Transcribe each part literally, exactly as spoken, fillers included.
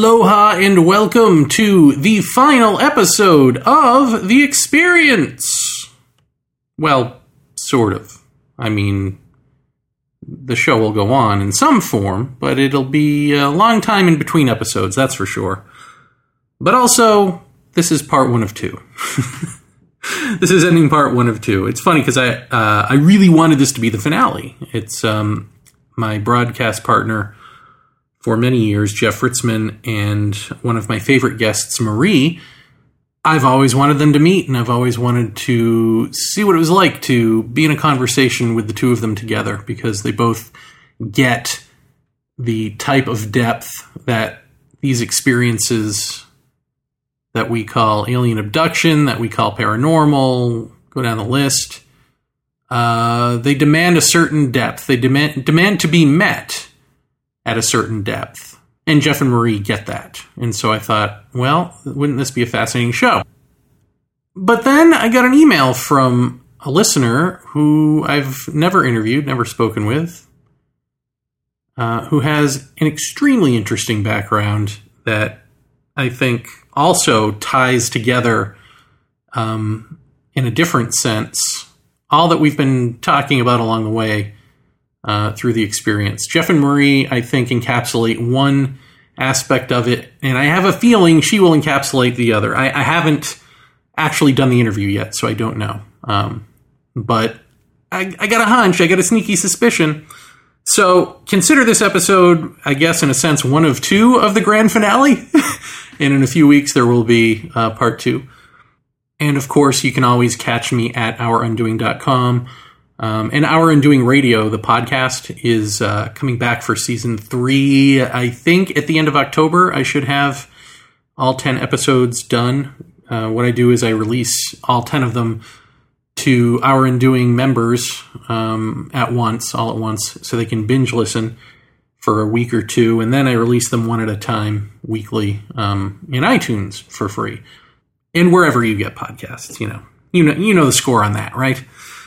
Aloha and welcome to the final episode of The Experience. Well, sort of. I mean, the show will go on in some form, but it'll be a long time in between episodes, that's for sure. But also, this is part one of two. This is ending part one of two. It's funny because I uh, I really wanted this to be the finale. It's um, my broadcast partner for many years, Jeff Ritzman, and one of my favorite guests, Marie. I've always wanted them to meet, and I've always wanted to see what it was like to be in a conversation with the two of them together, because they both get the type of depth that these experiences that we call alien abduction, that we call paranormal, go down the list, uh, they demand a certain depth. They demand demand to be met at a certain depth. And Jeff and Marie get that. And so I thought, well, wouldn't this be a fascinating show? But then I got an email from a listener who I've never interviewed, never spoken with, uh, who has an extremely interesting background that I think also ties together, um, in a different sense, all that we've been talking about along the way uh, through the experience. Jeff and Marie, I think, encapsulate one aspect of it, and I have a feeling she will encapsulate the other. I, I haven't actually done the interview yet, so I don't know. Um, but I, I got a hunch, I got a sneaky suspicion. So consider this episode, I guess, in a sense, one of two of the grand finale. And in a few weeks, there will be uh, part two. And of course, you can always catch me at our undoing dot com. Um, and Our Undoing Radio, the podcast, is uh, coming back for season three. I think at the end of October, I should have all ten episodes done. Uh, what I do is I release all ten of them to Our Undoing members um, at once, all at once, so they can binge listen for a week or two, and then I release them one at a time weekly um, in iTunes for free, and wherever you get podcasts. You know, you know, you know the score on that, right?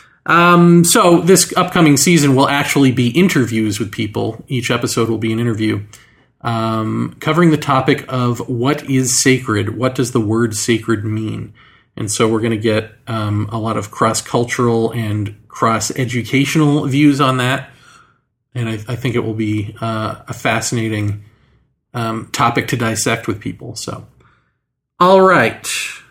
Um, so this upcoming season will actually be interviews with people. Each episode will be an interview um, covering the topic of what is sacred. What does the word sacred mean? And so we're going to get um, a lot of cross-cultural and cross-educational views on that. And I, I think it will be uh, a fascinating um, topic to dissect with people. So, all right.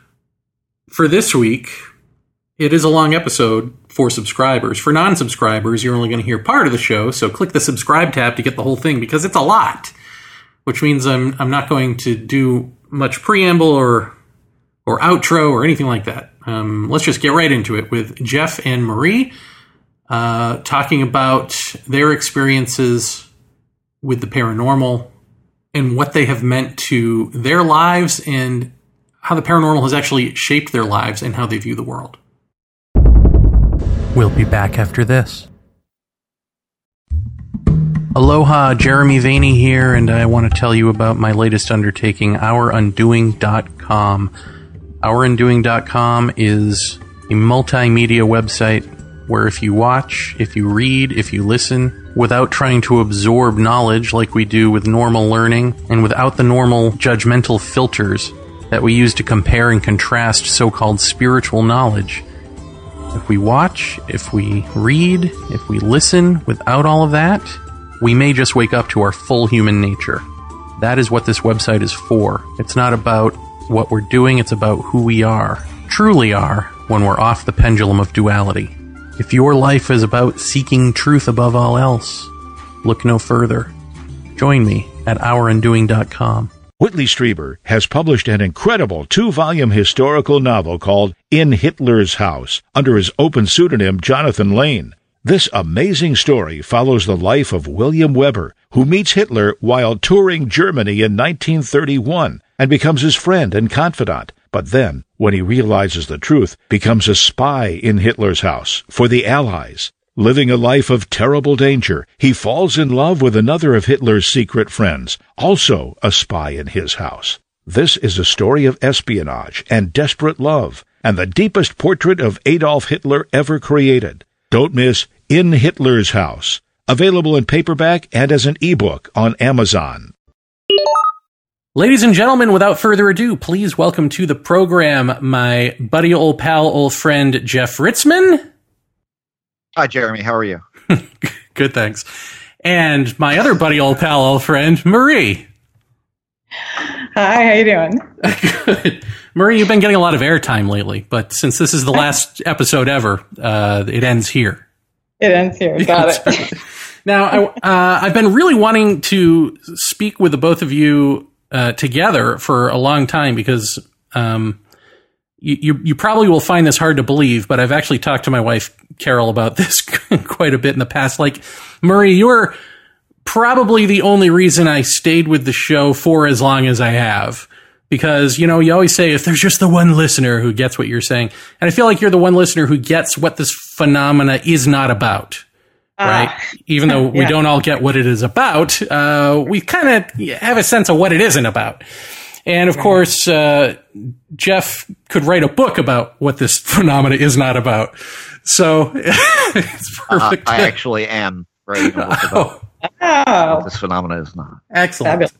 For this week, it is a long episode for subscribers. For non-subscribers, you're only going to hear part of the show. So click the subscribe tab to get the whole thing, because it's a lot. Which means I'm I'm not going to do much preamble or or outro or anything like that. Um, let's just get right into it with Jeff and Marie. Uh, talking about their experiences with the paranormal and what they have meant to their lives and how the paranormal has actually shaped their lives and how they view the world. We'll be back after this. Aloha, Jeremy Vaeni here, and I want to tell you about my latest undertaking, our undoing dot com. our undoing dot com is a multimedia website where if you watch, if you read, if you listen, without trying to absorb knowledge like we do with normal learning, and without the normal judgmental filters that we use to compare and contrast so-called spiritual knowledge, if we watch, if we read, if we listen without all of that, we may just wake up to our full human nature. That is what this website is for. It's not about what we're doing, it's about who we are, truly are, when we're off the pendulum of duality. If your life is about seeking truth above all else, look no further. Join me at our undoing dot com. Whitley Strieber has published an incredible two-volume historical novel called In Hitler's House under his open pseudonym Jonathan Lane. This amazing story follows the life of William Weber, who meets Hitler while touring Germany in nineteen thirty-one and becomes his friend and confidant. But then, when he realizes the truth, becomes a spy in Hitler's house for the Allies. Living a life of terrible danger, he falls in love with another of Hitler's secret friends, also a spy in his house. This is a story of espionage and desperate love, and the deepest portrait of Adolf Hitler ever created. Don't miss In Hitler's House, available in paperback and as an ebook on Amazon. Ladies and gentlemen, without further ado, please welcome to the program my buddy, old pal, old friend, Jeff Ritzmann. Hi, Jeremy. How are you? Good, thanks. And my other buddy, old pal, old friend, Marie. Hi, how you doing? Good. Marie, you've been getting a lot of airtime lately, but since this is the last episode ever, uh, it ends here. It ends here. Got it. Now, I, uh, I've been really wanting to speak with the both of you Uh, together for a long time because um, you, you you probably will find this hard to believe, but I've actually talked to my wife Carol about this quite a bit in the past. Like, Murray, you're probably the only reason I stayed with the show for as long as I have, because you know you always say if there's just the one listener who gets what you're saying, and I feel like you're the one listener who gets what this phenomena is not about. Right. Uh, Even though we yeah. don't all get what it is about, uh, we kind of have a sense of what it isn't about. And of right. course, uh, Jeff could write a book about what this phenomena is not about. So it's perfect. Uh, I actually am writing a book about oh. what this phenomena is not. Excellent.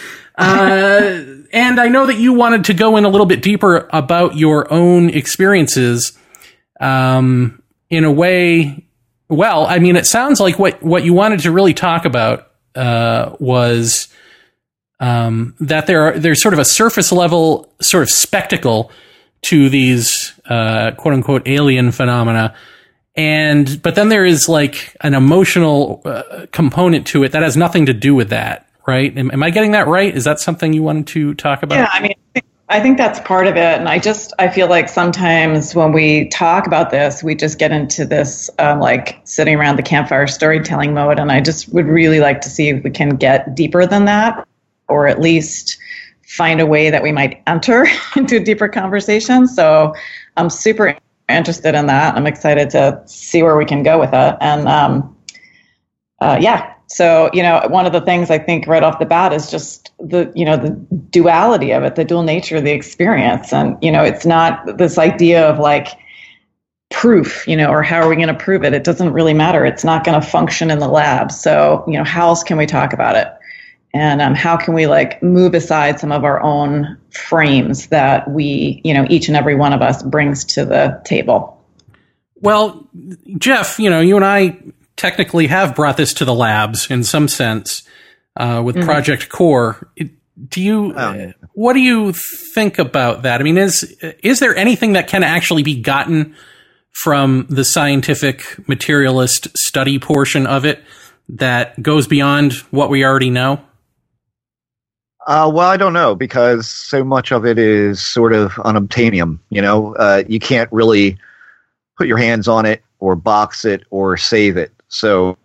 uh, and I know that you wanted to go in a little bit deeper about your own experiences, um, in a way. Well, I mean, it sounds like what, what you wanted to really talk about uh, was um, that there are there's sort of a surface level sort of spectacle to these uh, quote unquote alien phenomena, and but then there is like an emotional uh, component to it that has nothing to do with that, right? Am, am I getting that right? Is that something you wanted to talk about? Yeah, I mean. I think that's part of it. And I just, I feel like sometimes when we talk about this, we just get into this um, like sitting around the campfire storytelling mode. And I just would really like to see if we can get deeper than that, or at least find a way that we might enter into a deeper conversation. So I'm super interested in that. I'm excited to see where we can go with it. And um, uh, yeah. So, you know, one of the things I think right off the bat is just the, you know, the duality of it, the dual nature of the experience. And, you know, it's not this idea of like proof, you know, or how are we going to prove it? It doesn't really matter. It's not going to function in the lab. So, you know, how else can we talk about it? And um, how can we like move aside some of our own frames that we, you know, each and every one of us brings to the table? Well, Jeff, you know, you and I technically have brought this to the labs in some sense uh, with mm-hmm. Project Core. Do you? Oh. What do you think about that? I mean, is is there anything that can actually be gotten from the scientific materialist study portion of it that goes beyond what we already know? Uh, well, I don't know, because so much of it is sort of unobtainium. You know, uh, you can't really put your hands on it or box it or save it. So,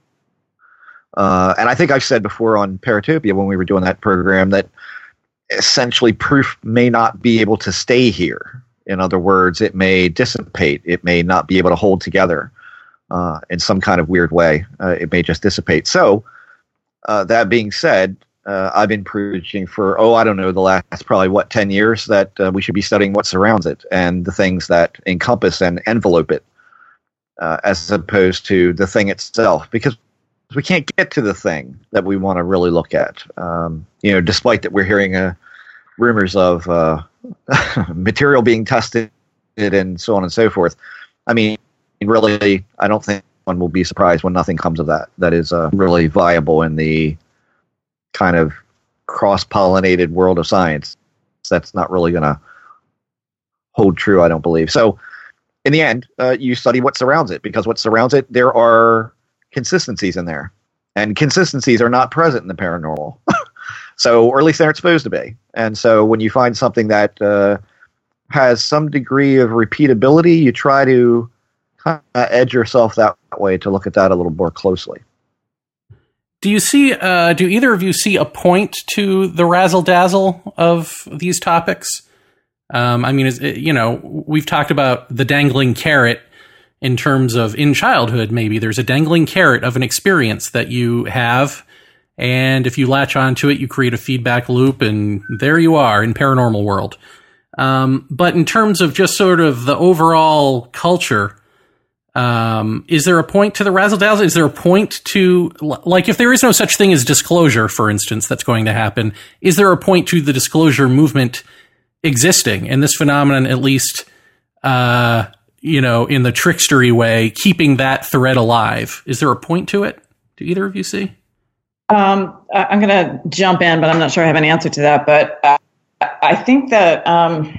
uh, and I think I've said before on Paratopia when we were doing that program that essentially proof may not be able to stay here. In other words, it may dissipate. It may not be able to hold together uh, in some kind of weird way. Uh, it may just dissipate. So, uh, that being said, uh, I've been preaching for, oh, I don't know, the last probably, what, ten years that uh, we should be studying what surrounds it and the things that encompass and envelope it. Uh, as opposed to the thing itself, because we can't get to the thing that we want to really look at. Um, you know, despite that we're hearing uh, rumors of uh, material being tested and so on and so forth. I mean, really, I don't think one will be surprised when nothing comes of that. That is uh, really viable in the kind of cross-pollinated world of science. That's not really going to hold true, I don't believe. So, in the end, uh, you study what surrounds it, because what surrounds it, there are consistencies in there. And consistencies are not present in the paranormal. So, or at least they're supposed to be. And so when you find something that uh, has some degree of repeatability, you try to kind of edge yourself that way to look at that a little more closely. Do you see, uh, do either of you see a point to the razzle-dazzle of these topics? Um, I mean, is, you know, we've talked about the dangling carrot in terms of in childhood, maybe there's a dangling carrot of an experience that you have. And if you latch onto it, you create a feedback loop and there you are in paranormal world. Um, but in terms of just sort of the overall culture, Um, is there a point to the razzle dazzle? Is there a point to, like, if there is no such thing as disclosure, for instance, that's going to happen, is there a point to the disclosure movement existing and this phenomenon, at least, uh, you know, in the trickstery way, keeping that thread alive? Is there a point to it? Do either of you see? Um, I'm going to jump in, but I'm not sure I have an answer to that. But uh, I think that um,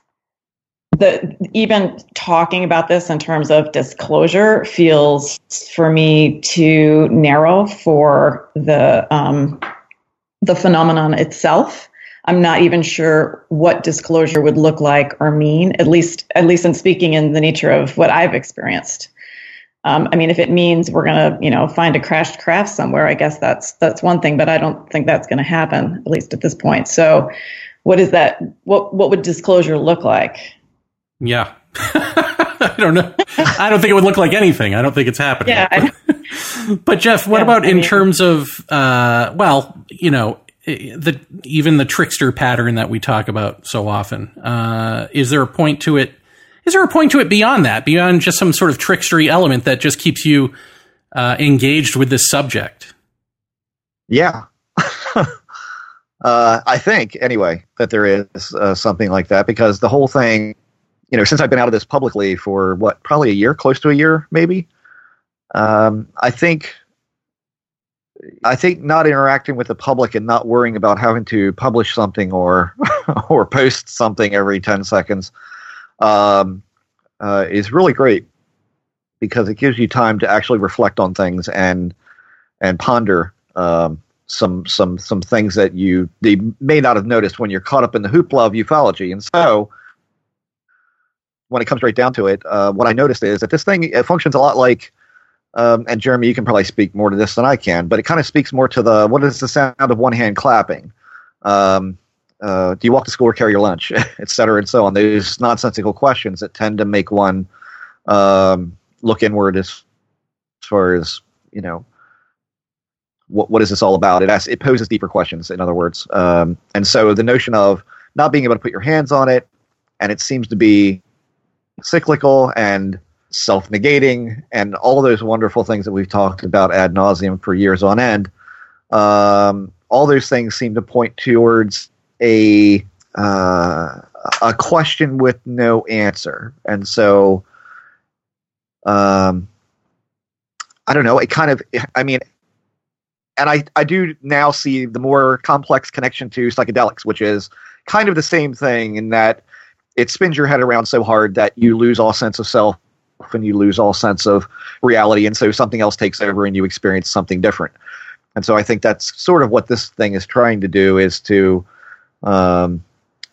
the even talking about this in terms of disclosure feels, for me, too narrow for the um, the phenomenon itself. I'm not even sure what disclosure would look like or mean, at least at least in speaking in the nature of what I've experienced. Um, I mean, if it means we're going to, you know, find a crashed craft somewhere, I guess that's that's one thing, but I don't think that's going to happen, at least at this point. So what is that? What what would disclosure look like? Yeah. I don't know. I don't think it would look like anything. I don't think it's happening. Yeah. But, but Jeff, what yeah, about I in mean, terms of, uh, well, you know, the even the trickster pattern that we talk about so often? Uh, is there a point to it? Is there a point to it beyond that, beyond just some sort of trickstery element that just keeps you uh, engaged with this subject? Yeah. uh, I think, anyway, that there is uh, something like that, because the whole thing, you know, since I've been out of this publicly for, what, probably a year, close to a year, maybe, um, I think I think not interacting with the public and not worrying about having to publish something or or post something every ten seconds um, uh, is really great, because it gives you time to actually reflect on things and and ponder um, some some some things that you they may not have noticed when you're caught up in the hoopla of ufology. And so, when it comes right down to it, uh, what I noticed is that this thing, it functions a lot like, um, and Jeremy, you can probably speak more to this than I can, but it kind of speaks more to the, what is the sound of one hand clapping? Um, uh, do you walk to school or carry your lunch, et cetera, and so on. Those nonsensical questions that tend to make one um, look inward as, as far as, you know, what what is this all about? It asks, it poses deeper questions, in other words. Um, and so the notion of not being able to put your hands on it, and it seems to be cyclical and self-negating and all of those wonderful things that we've talked about ad nauseum for years on end. Um, all those things seem to point towards a uh, a question with no answer. And so, um, I don't know, it kind of, I mean, and I, I do now see the more complex connection to psychedelics, which is kind of the same thing in that it spins your head around so hard that you lose all sense of self and you lose all sense of reality. And so something else takes over and you experience something different. And so I think that's sort of what this thing is trying to do, is to um,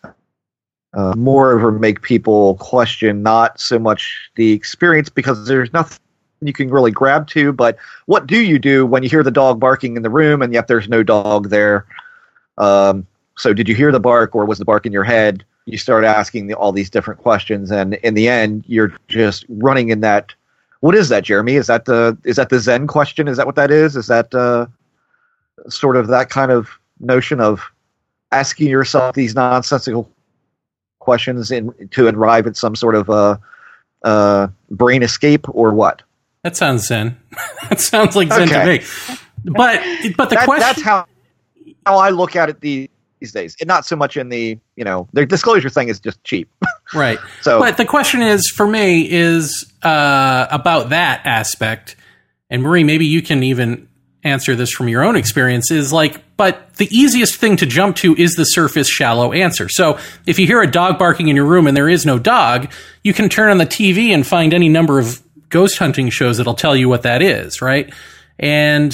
uh, moreover make people question not so much the experience, because there's nothing you can really grab to, but what do you do when you hear the dog barking in the room and yet there's no dog there? Um, so did you hear the bark, or was the bark in your head? You start asking the, all these different questions, and in the end, you're just running in that. What is that, Jeremy? Is that the is that the Zen question? Is that what that is? Is that uh, sort of that kind of notion of asking yourself these nonsensical questions in, to arrive at some sort of uh, uh, brain escape, or what? That sounds Zen. That sounds like Zen okay. to me. But but the that, question, that's how how I look at it these days, and not so much in the, you know, the disclosure thing is just cheap. Right. So, but the question is, for me, is uh, about that aspect. And Marie, maybe you can even answer this from your own experience, is like, but the easiest thing to jump to is the surface shallow answer. So if you hear a dog barking in your room and there is no dog, you can turn on the T V and find any number of ghost hunting shows that'll tell you what that is, right? And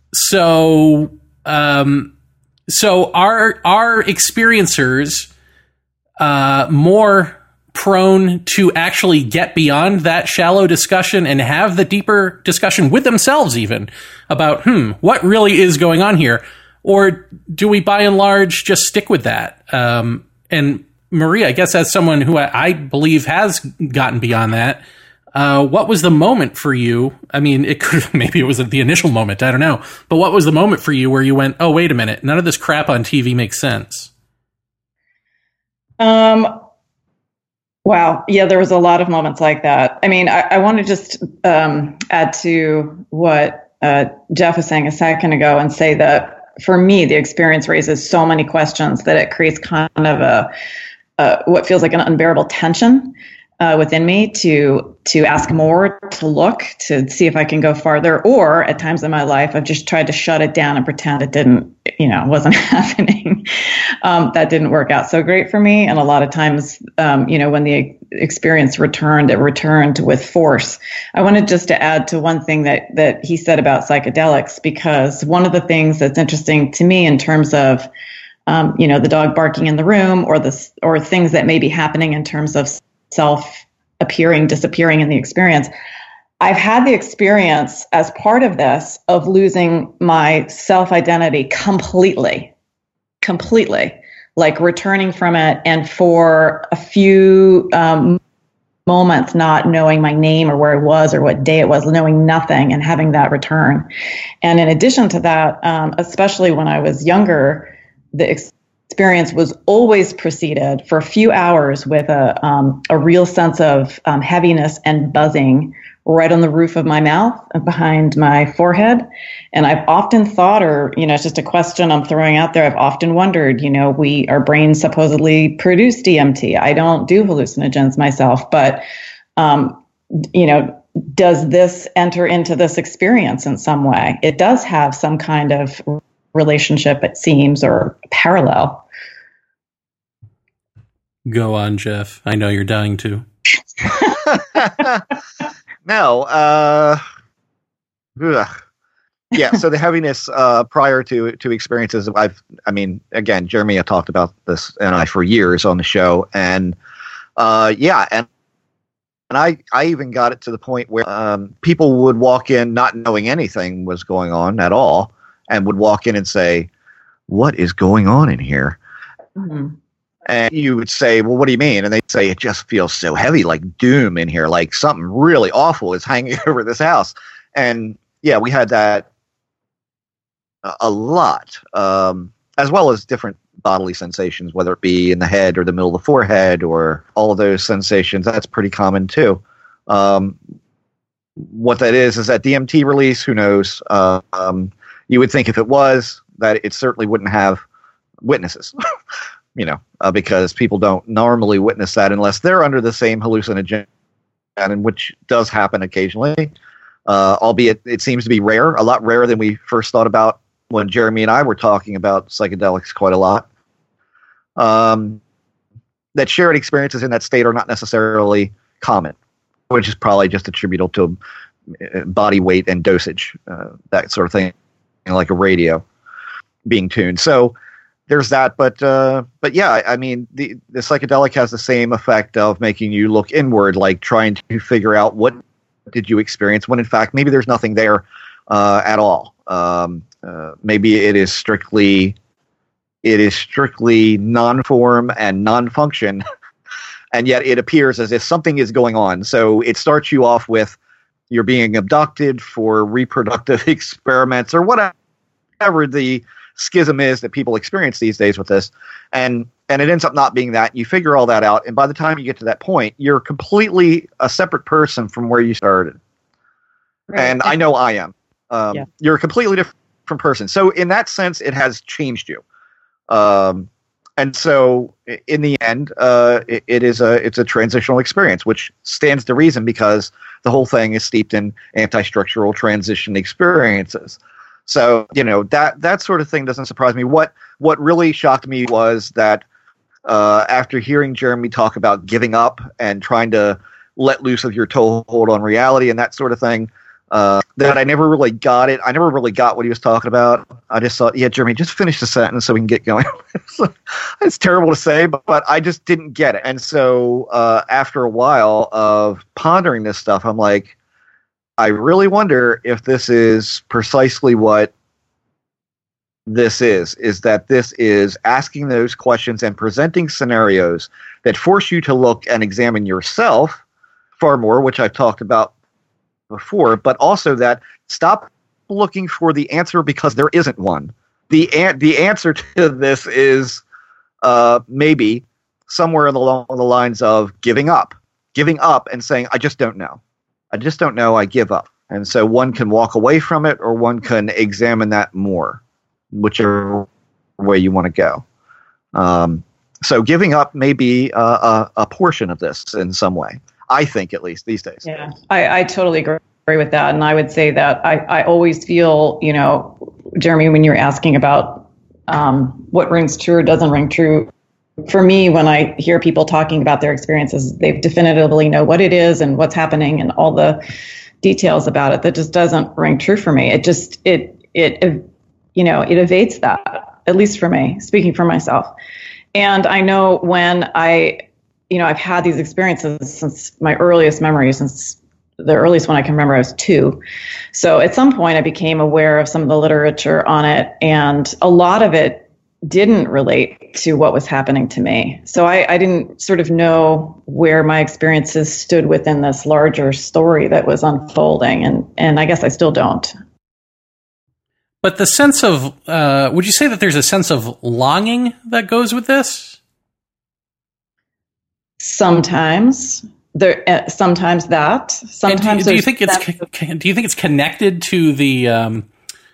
so, um, so are are experiencers uh, more prone to actually get beyond that shallow discussion and have the deeper discussion with themselves, even about, hmm, what really is going on here? Or do we, by and large, just stick with that? Um, and Marie, I guess as someone who I, I believe has gotten beyond that, Uh, what was the moment for you? I mean, it could, maybe it was the initial moment, I don't know. But what was the moment for you where you went, oh, wait a minute, none of this crap on T V makes sense? Um, Wow. Yeah, there was a lot of moments like that. I mean, I, I want to just um, add to what uh, Jeff was saying a second ago and say that for me, the experience raises so many questions that it creates kind of a, uh, what feels like an unbearable tension uh, within me to to ask more, to look, to see if I can go farther. Or at times in my life, I've just tried to shut it down and pretend it didn't, you know, wasn't happening. Um, that didn't work out so great for me. And a lot of times, um, you know, when the experience returned, it returned with force. I wanted just to add to one thing that that he said about psychedelics, because one of the things that's interesting to me in terms of, um, you know, the dog barking in the room, or the or things that may be happening in terms of self appearing, disappearing in the experience. I've had the experience as part of this of losing my self-identity completely, completely, like returning from it, and for a few um, moments not knowing my name or where I was or what day it was, knowing nothing and having that return. And in addition to that, um, especially when I was younger, the ex- experience was always preceded for a few hours with a um, a real sense of um, heaviness and buzzing right on the roof of my mouth and behind my forehead. And I've often thought, or, you know, it's just a question I'm throwing out there. I've often wondered, you know, we, our brains supposedly produce D M T. I don't do hallucinogens myself, but, um, you know, does this enter into this experience in some way? It does have some kind of relationship, it seems, or parallel. Go on, Jeff. I know you're dying to. No. Uh, ugh. Yeah. So the heaviness uh, prior to to experiences, I've, I mean, again, Jeremy, I talked about this and I for years on the show, and uh, yeah, and and I I even got it to the point where um, people would walk in not knowing anything was going on at all, and would walk in and say, "What is going on in here?" Mm-hmm. And you would say, "Well, what do you mean?" And they'd say, "It just feels so heavy, like doom in here, like something really awful is hanging over this house." And yeah, we had that a lot, um, as well as different bodily sensations, whether it be in the head or the middle of the forehead or all of those sensations. That's pretty common too. Um, what that is, is that D M T release, who knows? Uh, um, you would think if it was, that it certainly wouldn't have witnesses. You know, uh, because people don't normally witness that unless they're under the same hallucinogen, and which does happen occasionally, uh, albeit it seems to be rare, a lot rarer than we first thought about when Jeremy and I were talking about psychedelics quite a lot. Um, that shared experiences in that state are not necessarily common, which is probably just attributable to body weight and dosage, uh, that sort of thing, you know, like a radio being tuned. So there's that, but uh, but yeah, I mean, the, the psychedelic has the same effect of making you look inward, like trying to figure out what did you experience, when in fact maybe there's nothing there uh, at all. Um, uh, maybe it is strictly it is strictly non-form and non-function, and yet it appears as if something is going on. So it starts you off with you're being abducted for reproductive experiments or whatever the schism is that people experience these days with this, and and it ends up not being that. You figure all that out, and by the time you get to that point, you're completely a separate person from where you started. Right. And I know I am. Um, yeah. You're a completely different person. So in that sense, it has changed you. Um, and so in the end, uh, it, it is a it's a transitional experience, which stands to reason because the whole thing is steeped in anti-structural transition experiences. So, you know, that that sort of thing doesn't surprise me. What what really shocked me was that uh, after hearing Jeremy talk about giving up and trying to let loose of your toehold on reality and that sort of thing, uh, that I never really got it. I never really got what he was talking about. I just thought, yeah, Jeremy, just finish the sentence so we can get going. It's terrible to say, but, but I just didn't get it. And so uh, after a while of pondering this stuff, I'm like, I really wonder if this is precisely what this is, is that this is asking those questions and presenting scenarios that force you to look and examine yourself far more, which I've talked about before, but also that stop looking for the answer because there isn't one. The, an- the answer to this is uh, maybe somewhere along the lines of giving up, giving up and saying, I just don't know. I just don't know. I give up. And so one can walk away from it, or one can examine that more, whichever way you want to go. Um, so giving up may be a, a, a portion of this in some way. I think, at least these days. Yeah, I, I totally agree with that. And I would say that I, I always feel, you know, Jeremy, when you're asking about um, what rings true or doesn't ring true, for me, when I hear people talking about their experiences, they definitively know what it is and what's happening and all the details about it. That just doesn't ring true for me. It just, it, it, you know, it evades that, at least for me, speaking for myself. And I know when I, you know, I've had these experiences since my earliest memory, since the earliest one I can remember, I was two. So at some point I became aware of some of the literature on it, and a lot of it didn't relate to what was happening to me. So I, I didn't sort of know where my experiences stood within this larger story that was unfolding. And, and I guess I still don't. But the sense of, uh, would you say that there's a sense of longing that goes with this? Sometimes there, uh, sometimes that. Sometimes do, do you think it's co- do you think it's connected to the um,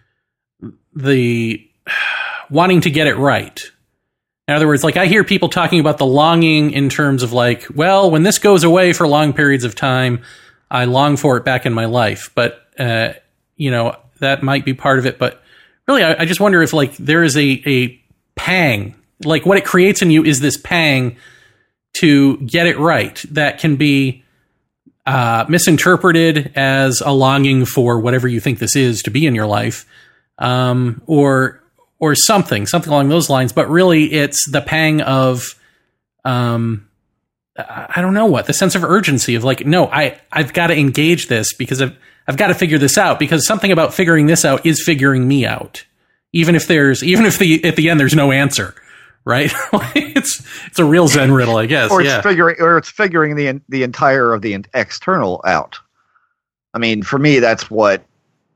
the wanting to get it right? In other words, like I hear people talking about the longing in terms of like, well, when this goes away for long periods of time, I long for it back in my life. But uh, you know, that might be part of it. But really, I, I just wonder if like there is a a pang, like what it creates in you is this pang to get it right that can be uh, misinterpreted as a longing for whatever you think this is to be in your life, um, or or something, something along those lines. But really, it's the pang of, um, I don't know what, the sense of urgency of like, no, I, I've got to engage this because I've, I've got to figure this out, because something about figuring this out is figuring me out. Even if there's, even if the, at the end, there's no answer. Right, it's it's a real Zen riddle, I guess. Or it's yeah. figuring, or it's figuring the the entire of the external out. I mean, for me, that's what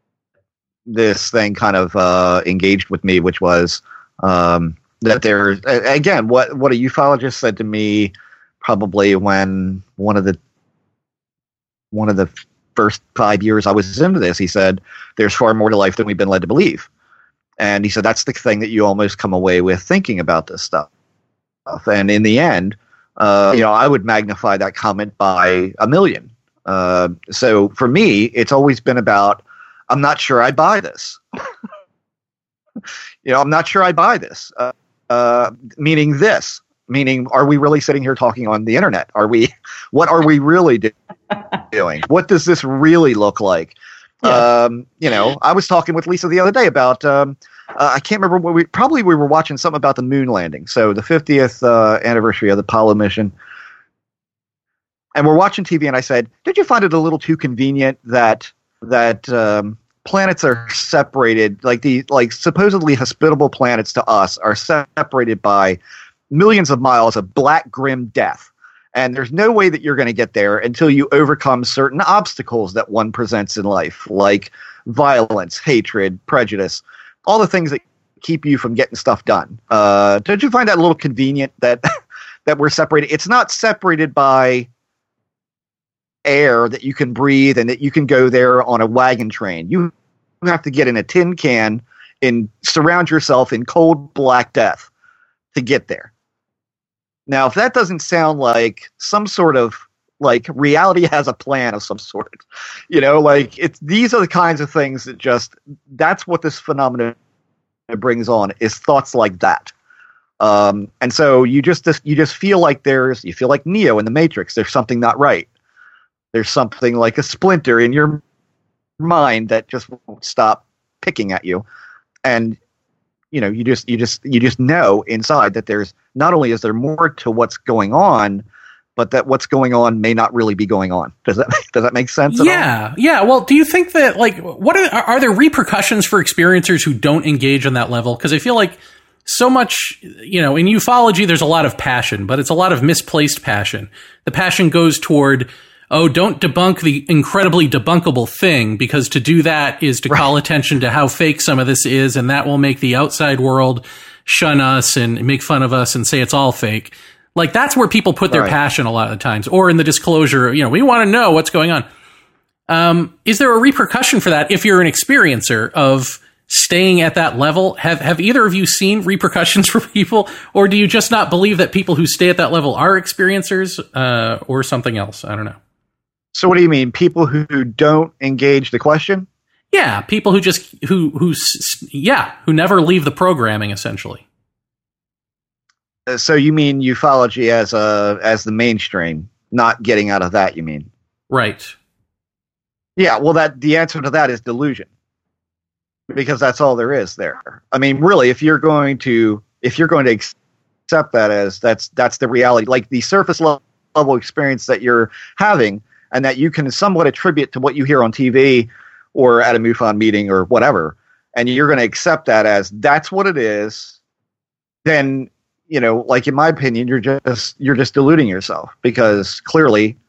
this thing kind of uh, engaged with me, which was um, that there's again what what a ufologist said to me probably when one of the one of the first five years I was into this. He said, "There's far more to life than we've been led to believe." And he said, that's the thing that you almost come away with thinking about this stuff. And in the end, uh, you know, I would magnify that comment by a million. Uh, so for me, it's always been about, I'm not sure I buy this. you know, I'm not sure I buy this. Uh, uh, meaning this, meaning, are we really sitting here talking on the internet? Are we, what are we really do- doing? What does this really look like? Yeah. Um, you know, I was talking with Lisa the other day about, um, uh, I can't remember what we, probably we were watching something about the moon landing. So the fiftieth uh, anniversary of the Apollo mission. And we're watching T V and I said, did you find it a little too convenient that, that, um, planets are separated, like the, like supposedly hospitable planets to us are separated by millions of miles of black, grim death. And there's no way that you're going to get there until you overcome certain obstacles that one presents in life, like violence, hatred, prejudice, all the things that keep you from getting stuff done. Uh, don't you find that a little convenient that that we're separated? It's not separated by air that you can breathe and that you can go there on a wagon train. You have to get in a tin can and surround yourself in cold black death to get there. Now, if that doesn't sound like some sort of, like, reality has a plan of some sort, you know, like, it's, these are the kinds of things that just, that's what this phenomenon brings on, is thoughts like that. Um, and so you just, you just feel like there's, you feel like Neo in the Matrix, there's something not right. There's something like a splinter in your mind that just won't stop picking at you. And, you know, you just, you just, you just know inside that there's, not only is there more to what's going on, but that what's going on may not really be going on. Does that, does that make sense? Yeah. Yeah. Well, do you think that, like, what are, are there repercussions for experiencers who don't engage on that level? Because I feel like so much, you know, in ufology, there's a lot of passion, but it's a lot of misplaced passion. The passion goes toward, oh, don't debunk the incredibly debunkable thing, because to do that is to right. call attention to how fake some of this is, and that will make the outside world shun us and make fun of us and say it's all fake. Like, that's where people put their Right. passion a lot of the times, or in the disclosure, you know, we want to know what's going on. Um, is there a repercussion for that if you're an experiencer of staying at that level? Have have either of you seen repercussions for people, or do you just not believe that people who stay at that level are experiencers, uh, or something else? I don't know. So what do you mean? People who don't engage the question? Yeah, people who just who who s- yeah who never leave the programming essentially. Uh, So you mean ufology as a as the mainstream, not getting out of that? You mean? Right. Yeah. Well, that the answer to that is delusion, because that's all there is there. I mean, really, if you're going to if you're going to accept that as that's that's the reality, like the surface le- level experience that you're having, and that you can somewhat attribute to what you hear on T V or at a MUFON meeting or whatever, and you're going to accept that as that's what it is, then, you know, like in my opinion, you're just you're just deluding yourself, because clearly,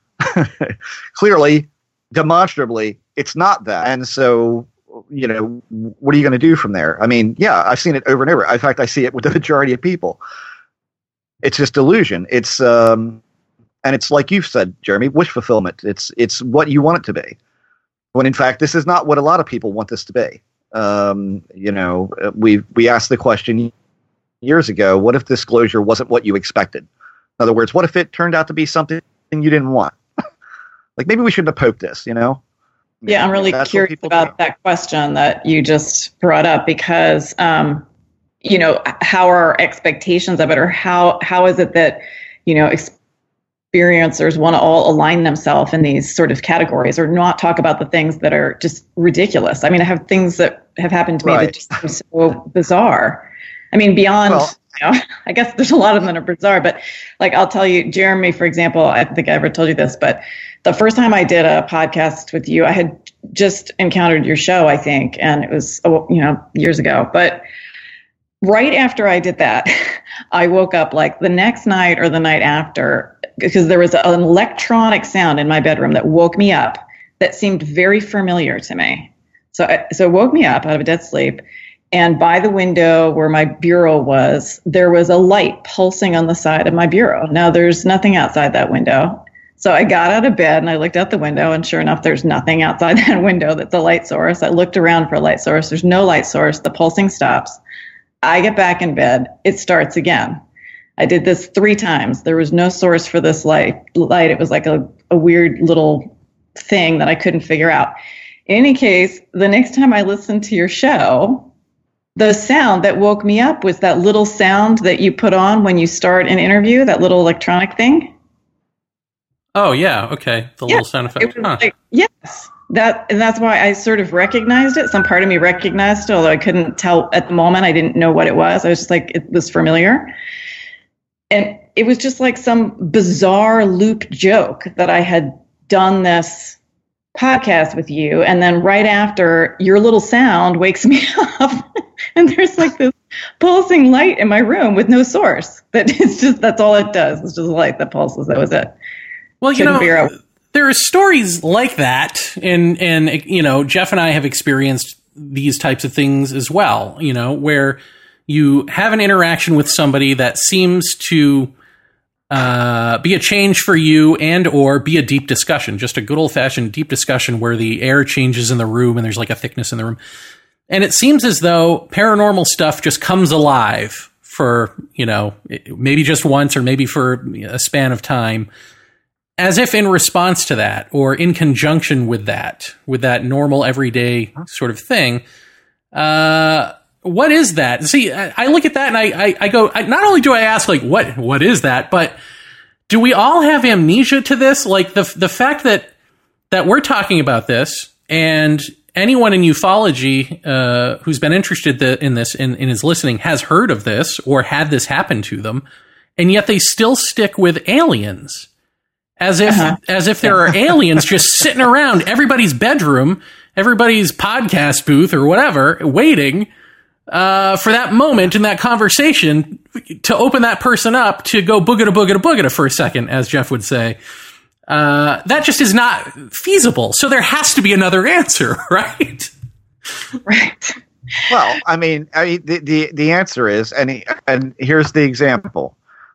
clearly, demonstrably, it's not that. And so, you know, what are you going to do from there? I mean, yeah, I've seen it over and over. In fact, I see it with the majority of people. It's just delusion. It's um, and it's like you've said, Jeremy, wish fulfillment. It's it's what you want it to be, when in fact this is not what a lot of people want this to be. Um, you know, we we asked the question years ago, what if disclosure wasn't what you expected? In other words, what if it turned out to be something you didn't want? Like, maybe we shouldn't have poked this, you know? Yeah, I'm really That's what curious people about do. that question that you just brought up, because, um, you know, how are our expectations of it, or how how is it that, you know, experiencers want to all align themselves in these sort of categories, or not talk about the things that are just ridiculous? I mean, I have things that have happened to me Right. that just seem so bizarre. I mean, beyond, Well- you know, I guess there's a lot of them that are bizarre, but like, I'll tell you, Jeremy, for example, I don't think I ever told you this, but the first time I did a podcast with you, I had just encountered your show, I think, and it was, oh, you know, years ago. But right after I did that, I woke up like the next night or the night after, because there was an electronic sound in my bedroom that woke me up that seemed very familiar to me. So, I, so it woke me up out of a dead sleep. And by the window where my bureau was, there was a light pulsing on the side of my bureau. Now, there's nothing outside that window. So I got out of bed and I looked out the window, and sure enough, there's nothing outside that window that's a light source. I looked around for a light source. There's no light source. The pulsing stops. I get back in bed. It starts again. I did this three times. There was no source for this light. Light. It was like a, a weird little thing that I couldn't figure out. In any case, the next time I listened to your show, the sound that woke me up was that little sound that you put on when you start an interview, that little electronic thing. Oh yeah, okay. The Yeah, little sound effect. It was Huh. like, yes, that, and that's why I sort of recognized it. Some part of me recognized it, although I couldn't tell at the moment. I didn't know what it was. I was just like, it was familiar. And it was just like some bizarre loop joke that I had done this podcast with you, and then right after, your little sound wakes me up, and there's like this pulsing light in my room with no source. That it's just, that's all it does. It's just a light that pulses. That was it. Well, you Couldn't know, figure out- there are stories like that, and and you know, Jeff and I have experienced these types of things as well. You know, where you have an interaction with somebody that seems to uh, be a change for you, and or be a deep discussion, just a good old fashioned deep discussion where the air changes in the room and there's like a thickness in the room, and it seems as though paranormal stuff just comes alive for, you know, maybe just once or maybe for a span of time, as if in response to that, or in conjunction with that, with that normal everyday sort of thing. Uh, what is that? See, I, I look at that and I, I, I go, I, not only do I ask, like, what, what is that? But do we all have amnesia to this? Like the, the fact that, that we're talking about this, and anyone in ufology, uh, who's been interested the, in this and, and is listening has heard of this or had this happen to them. And yet they still stick with aliens. As if, uh-huh. as if there are aliens just sitting around everybody's bedroom, everybody's podcast booth or whatever, waiting uh, for that moment in that conversation to open that person up to go boogada boogada boogada for a second, as Jeff would say. Uh, that just is not feasible. So there has to be another answer, right? Right. Well, I mean, I mean the, the, the answer is, and, he, and here's the example.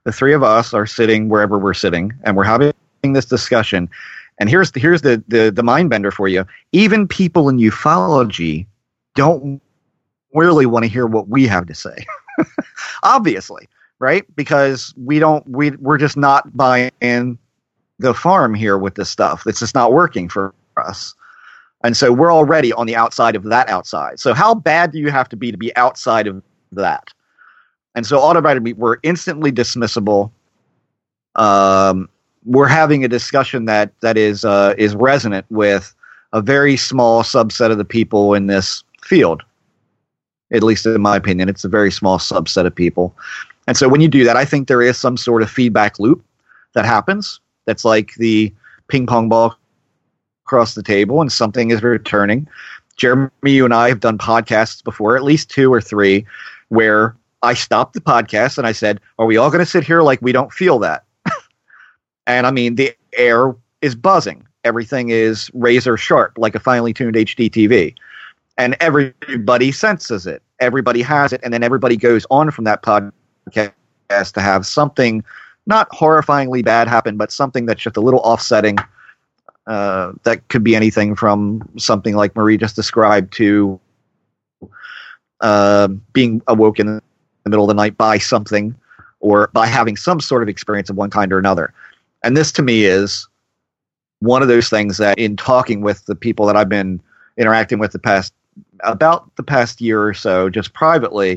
The three of us are sitting wherever we're sitting, and we're having this discussion. And here's the, here's the, the, the mind bender for you. Even people in ufology don't really want to hear what we have to say. Obviously, right? Because we don't, we, we're just not buying the farm here with this stuff. It's just not working for us. And so we're already on the outside of that outside. So how bad do you have to be to be outside of that? And so automatically we're instantly dismissible. Um, we're having a discussion that that is uh, is resonant with a very small subset of the people in this field. At least in my opinion, it's a very small subset of people. And so when you do that, I think there is some sort of feedback loop that happens. That's like the ping pong ball across the table and something is returning. Jeremy, you and I have done podcasts before, at least two or three, where I stopped the podcast and I said, are we all going to sit here like we don't feel that? And I mean, the air is buzzing. Everything is razor sharp, like a finely tuned H D T V. And everybody senses it. Everybody has it. And then everybody goes on from that podcast to have something not horrifyingly bad happen, but something that's just a little offsetting. Uh, that could be anything from something like Marie just described to uh, being awoke in the middle of the night by something or by having some sort of experience of one kind or another. And this to me is one of those things that in talking with the people that I've been interacting with the past, about the past year or so, just privately,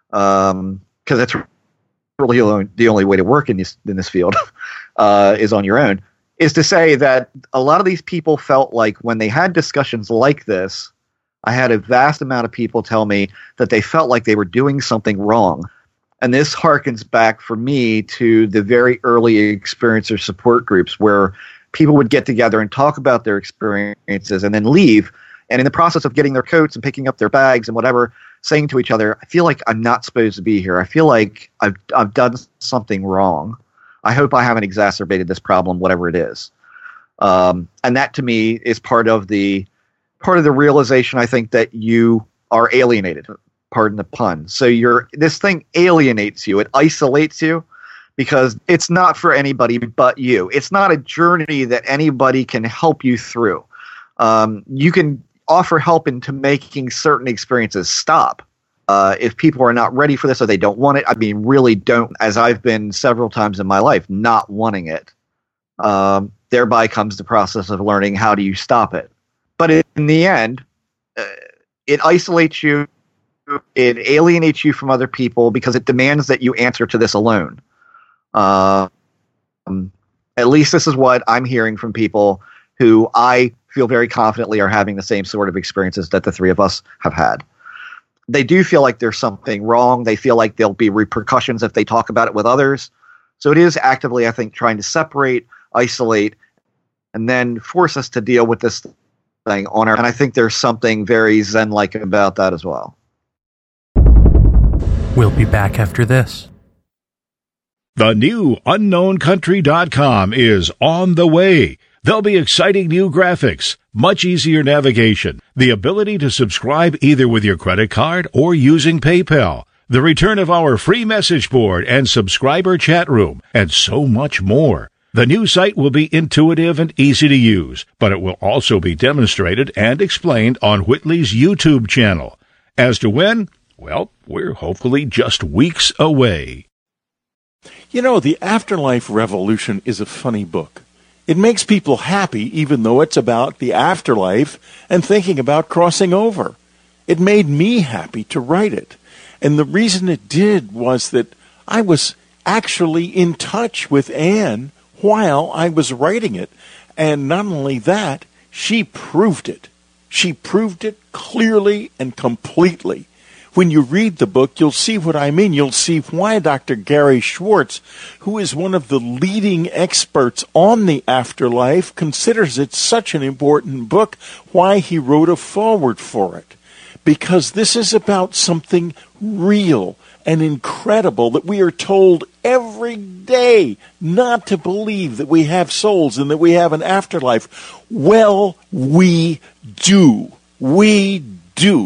um, cause that's really the only, the only way to work in this, in this field, uh, is on your own, is to say that a lot of these people felt like when they had discussions like this, I had a vast amount of people tell me that they felt like they were doing something wrong. And this harkens back for me to the very early experiencer support groups where people would get together and talk about their experiences and then leave. And in the process of getting their coats and picking up their bags and whatever, saying to each other, I feel like I'm not supposed to be here. I feel like I've I've done something wrong. I hope I haven't exacerbated this problem, whatever it is. Um, and that to me is part of the part of the realization, I think, that you are alienated. Pardon the pun. So you're this thing alienates you. It isolates you because it's not for anybody but you. It's not a journey that anybody can help you through. Um, you can offer help into making certain experiences stop. Uh, if people are not ready for this or they don't want it, I mean, really don't, as I've been several times in my life, not wanting it. Um, thereby comes the process of learning how do you stop it. But in the end, uh, it isolates you. It alienates you from other people because it demands that you answer to this alone. Uh, um, at least this is what I'm hearing from people who I feel very confidently are having the same sort of experiences that the three of us have had. They do feel like there's something wrong. They feel like there'll be repercussions if they talk about it with others. So it is actively, I think, trying to separate, isolate, and then force us to deal with this thing on our. And I think there's something very Zen-like about that as well. We'll be back after this. The new unknown country dot com is on the way. There'll be exciting new graphics, much easier navigation, the ability to subscribe either with your credit card or using PayPal, the return of our free message board and subscriber chat room, and so much more. The new site will be intuitive and easy to use, but it will also be demonstrated and explained on Whitley's YouTube channel. As to when, well, we're hopefully just weeks away. You know, The Afterlife Revolution is a funny book. It makes people happy even though it's about the afterlife and thinking about crossing over. It made me happy to write it. And the reason it did was that I was actually in touch with Anne while I was writing it. And not only that, she proved it. She proved it clearly and completely. When you read the book, you'll see what I mean. You'll see why Doctor Gary Schwartz, who is one of the leading experts on the afterlife, considers it such an important book, why he wrote a foreword for it. Because this is about something real and incredible that we are told every day not to believe that we have souls and that we have an afterlife. Well, we do. We do.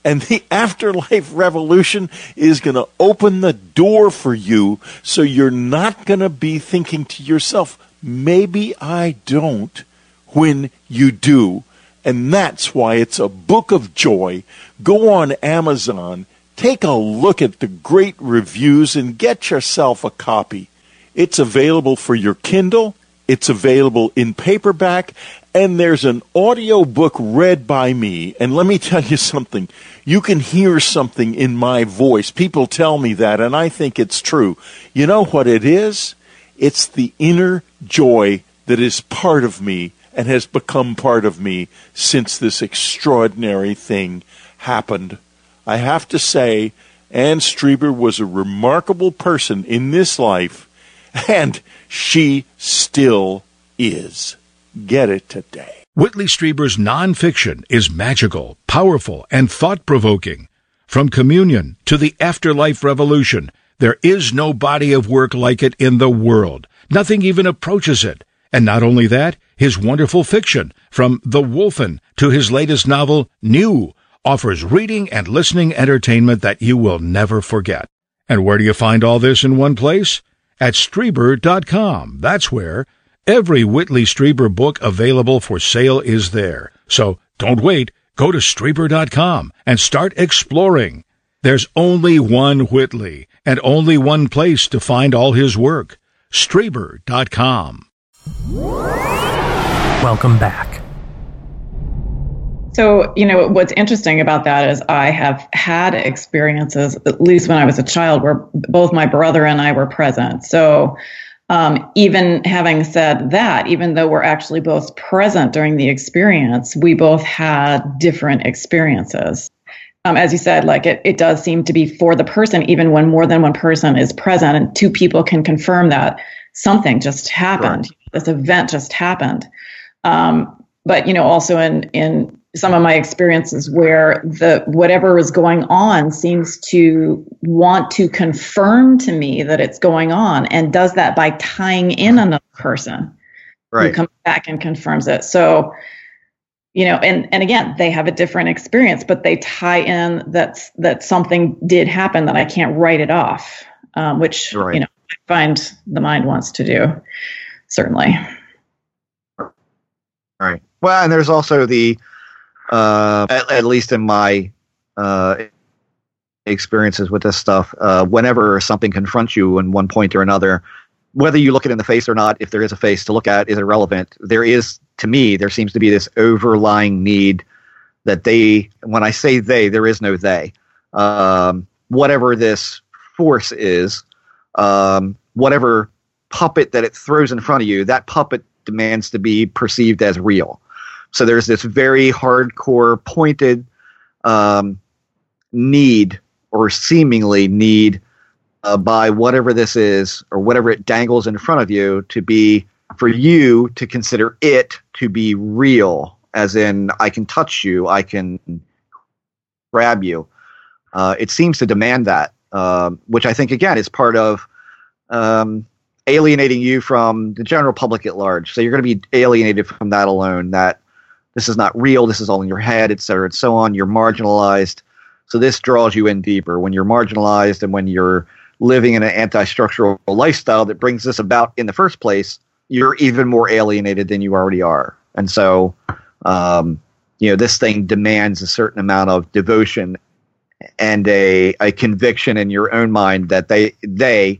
And the afterlife revolution is going to open the door for you, so you're not going to be thinking to yourself, maybe I don't, when you do. And that's why it's a book of joy. Go on Amazon, take a look at the great reviews, and get yourself a copy. It's available for your Kindle. It's available in paperback. And there's an audio book read by me. And let me tell you something. You can hear something in my voice. People tell me that, and I think it's true. You know what it is? It's the inner joy that is part of me and has become part of me since this extraordinary thing happened. I have to say, Anne Strieber was a remarkable person in this life, and she still is. Get it today. Whitley Strieber's nonfiction is magical, powerful, and thought-provoking. From Communion to the Afterlife Revolution, there is no body of work like it in the world. Nothing even approaches it. And not only that, his wonderful fiction, from The Wolfen to his latest novel, New, offers reading and listening entertainment that you will never forget. And where do you find all this in one place? At Strieber dot com. That's where. Every Whitley Strieber book available for sale is there. So don't wait. Go to Strieber dot com and start exploring. There's only one Whitley and only one place to find all his work. Strieber dot com. Welcome back. So, you know, what's interesting about that is I have had experiences, at least when I was a child, where both my brother and I were present. So um, even having said that, even though we're actually both present during the experience, we both had different experiences. Um, as you said, like it, it does seem to be for the person, even when more than one person is present and two people can confirm that something just happened. Right. This event just happened. Um, but, you know, also in, in some of my experiences where the whatever is going on seems to want to confirm to me that it's going on, and does that by tying in another person right. who comes back and confirms it. So, you know, and, and again, they have a different experience, but they tie in that, that something did happen, that I can't write it off, um, which, right. you know, I find the mind wants to do, certainly. All right. Well, and there's also the, uh, at, at least in my uh, experiences with this stuff, uh, whenever something confronts you in one point or another, whether you look it in the face or not, if there is a face to look at, is irrelevant. There is, to me, there seems to be this overlying need that they, when I say they, there is no they. Um, whatever this force is, um, whatever puppet that it throws in front of you, that puppet demands to be perceived as real. So there's this very hardcore, pointed um, need, or seemingly need, uh, by whatever this is, or whatever it dangles in front of you, to be, for you to consider it to be real, as in, I can touch you, I can grab you. Uh, it seems to demand that, um, which I think, again, is part of um, alienating you from the general public at large. So you're going to be alienated from that alone, that this is not real, this is all in your head, et cetera, and so on. You're marginalized. So this draws you in deeper. When you're marginalized and when you're living in an anti-structural lifestyle that brings this about in the first place, you're even more alienated than you already are. And so, um, you know, this thing demands a certain amount of devotion and a, a conviction in your own mind that they, they,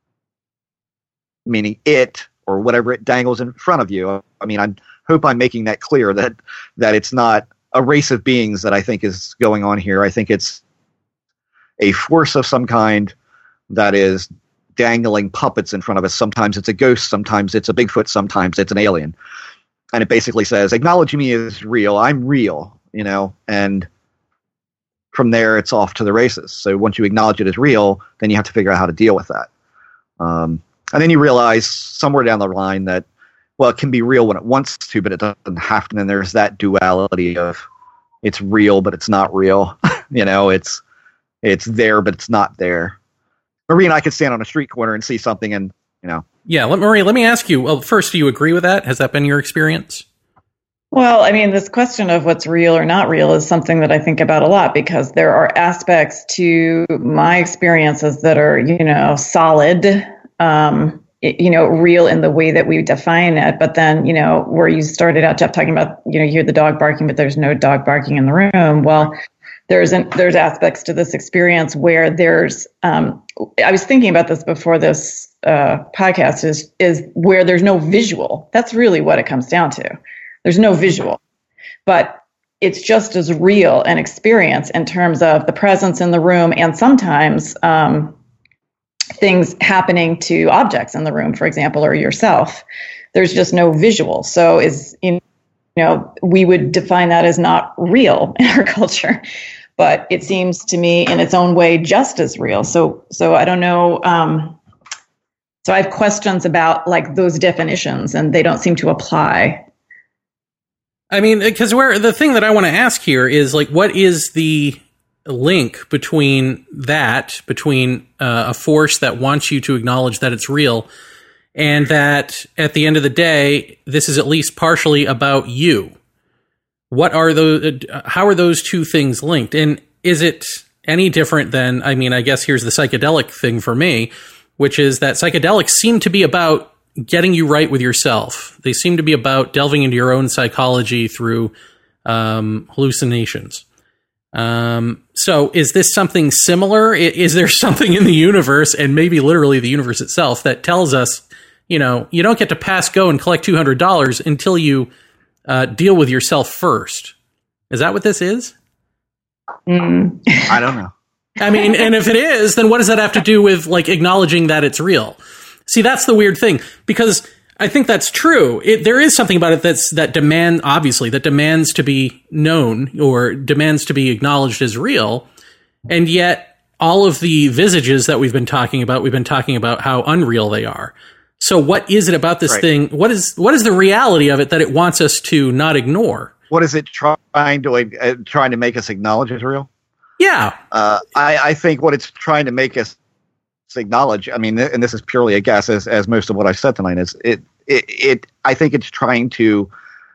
meaning it, or whatever it dangles in front of you. I mean, I hope I'm making that clear, that that it's not a race of beings that I think is going on here. I think it's a force of some kind that is dangling puppets in front of us. Sometimes it's a ghost, sometimes it's a Bigfoot, sometimes it's an alien. And it basically says, acknowledge me as real. I'm real, you know, and from there it's off to the races. So once you acknowledge it as real, then you have to figure out how to deal with that. Um, And then you realize somewhere down the line that, well, it can be real when it wants to, but it doesn't have to. And there's that duality of it's real, but it's not real. you know, it's it's there, but it's not there. Marie and I could stand on a street corner and see something and, you know. Yeah, let, Marie, let me ask you, well, first, do you agree with that? Has that been your experience? Well, I mean, this question of what's real or not real is something that I think about a lot, because there are aspects to my experiences that are, you know, solid, um, you know, real in the way that we define it. But then, you know, where you started out, Jeff, talking about, you know, you hear the dog barking, but there's no dog barking in the room. Well, there's an, there's aspects to this experience where there's, um, I was thinking about this before this uh, podcast, is is where there's no visual. That's really what it comes down to. There's no visual, but it's just as real an experience in terms of the presence in the room, and sometimes um, things happening to objects in the room, for example, or yourself. There's just no visual. So is, you know, we would define that as not real in our culture, but it seems to me in its own way just as real. So, so I don't know. Um, so I have questions about like those definitions, and they don't seem to apply. I mean, because where the thing that I want to ask here is, like, what is the link between that, between uh, a force that wants you to acknowledge that it's real, and that at the end of the day, this is at least partially about you? What are those? How are those two things linked? And is it any different than? I mean, I guess here's the psychedelic thing for me, which is that psychedelics seem to be about getting you right with yourself. They seem to be about delving into your own psychology through um, hallucinations. Um, so is this something similar? Is there something in the universe, and maybe literally the universe itself, that tells us, you know, you don't get to pass go and collect two hundred dollars until you uh, deal with yourself first? Is that what this is? Mm. I don't know. I mean, and if it is, then what does that have to do with, like, acknowledging that it's real? See, that's the weird thing, because I think that's true. It, there is something about it that's that demand, obviously, that demands to be known or demands to be acknowledged as real. And yet all of the visages that we've been talking about, we've been talking about how unreal they are. So what is it about this right. thing? What is what is the reality of it that it wants us to not ignore? What is it trying to uh, trying to make us acknowledge is real? Yeah. Uh, I, I think what it's trying to make us acknowledge, I mean, and this is purely a guess, as, as most of what I've said tonight, is it, it, it I think it's trying to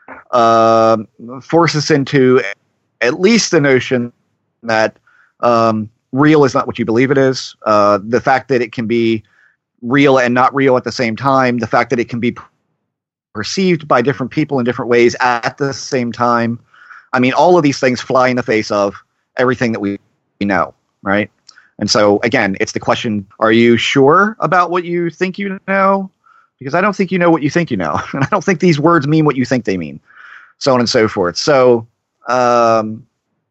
uh, force us into at least the notion that um, real is not what you believe it is. Uh, the fact that it can be real and not real at the same time, the fact that it can be perceived by different people in different ways at the same time. I mean, all of these things fly in the face of everything that we know, right? And so, again, it's the question, are you sure about what you think you know? Because I don't think you know what you think you know. And I don't think these words mean what you think they mean, so on and so forth. So, um,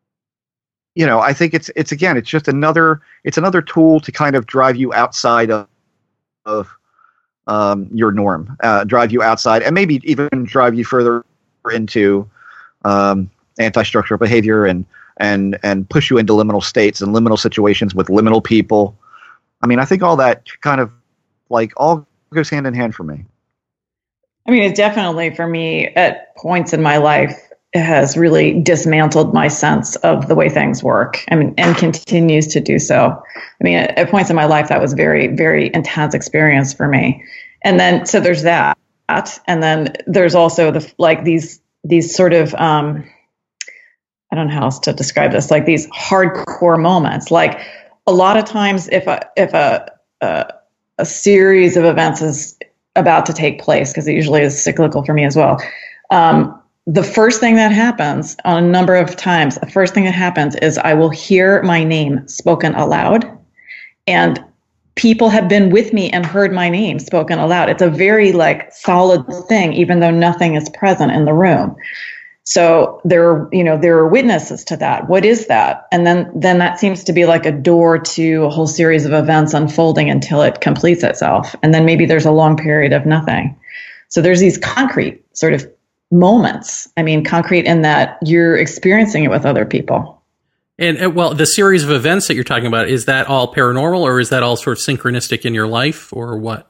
you know, I think it's, it's again, it's just another, it's another tool to kind of drive you outside of, of um, your norm, uh, drive you outside, and maybe even drive you further into um, anti-structural behavior and, and and push you into liminal states and liminal situations with liminal people. I mean, I think all that kind of like all goes hand in hand for me. I mean, it definitely, for me, at points in my life, it has really dismantled my sense of the way things work. I mean, and continues to do so. I mean, at, at points in my life, that was very, very intense experience for me. And then, so there's that. And then there's also the, like these, these sort of, um, I don't know how else to describe this, like these hardcore moments. Like a lot of times if a, if a, a, a series of events is about to take place, because it usually is cyclical for me as well. Um, the first thing that happens on a number of times, the first thing that happens is I will hear my name spoken aloud, and people have been with me and heard my name spoken aloud. It's a very like solid thing, even though nothing is present in the room. So there are, you know, there are witnesses to that. What is that? And then, then that seems to be like a door to a whole series of events unfolding until it completes itself. And then maybe there's a long period of nothing. So there's these concrete sort of moments. I mean, concrete in that you're experiencing it with other people. And, uh, well, the series of events that you're talking about, is that all paranormal, or is that all sort of synchronistic in your life, or what?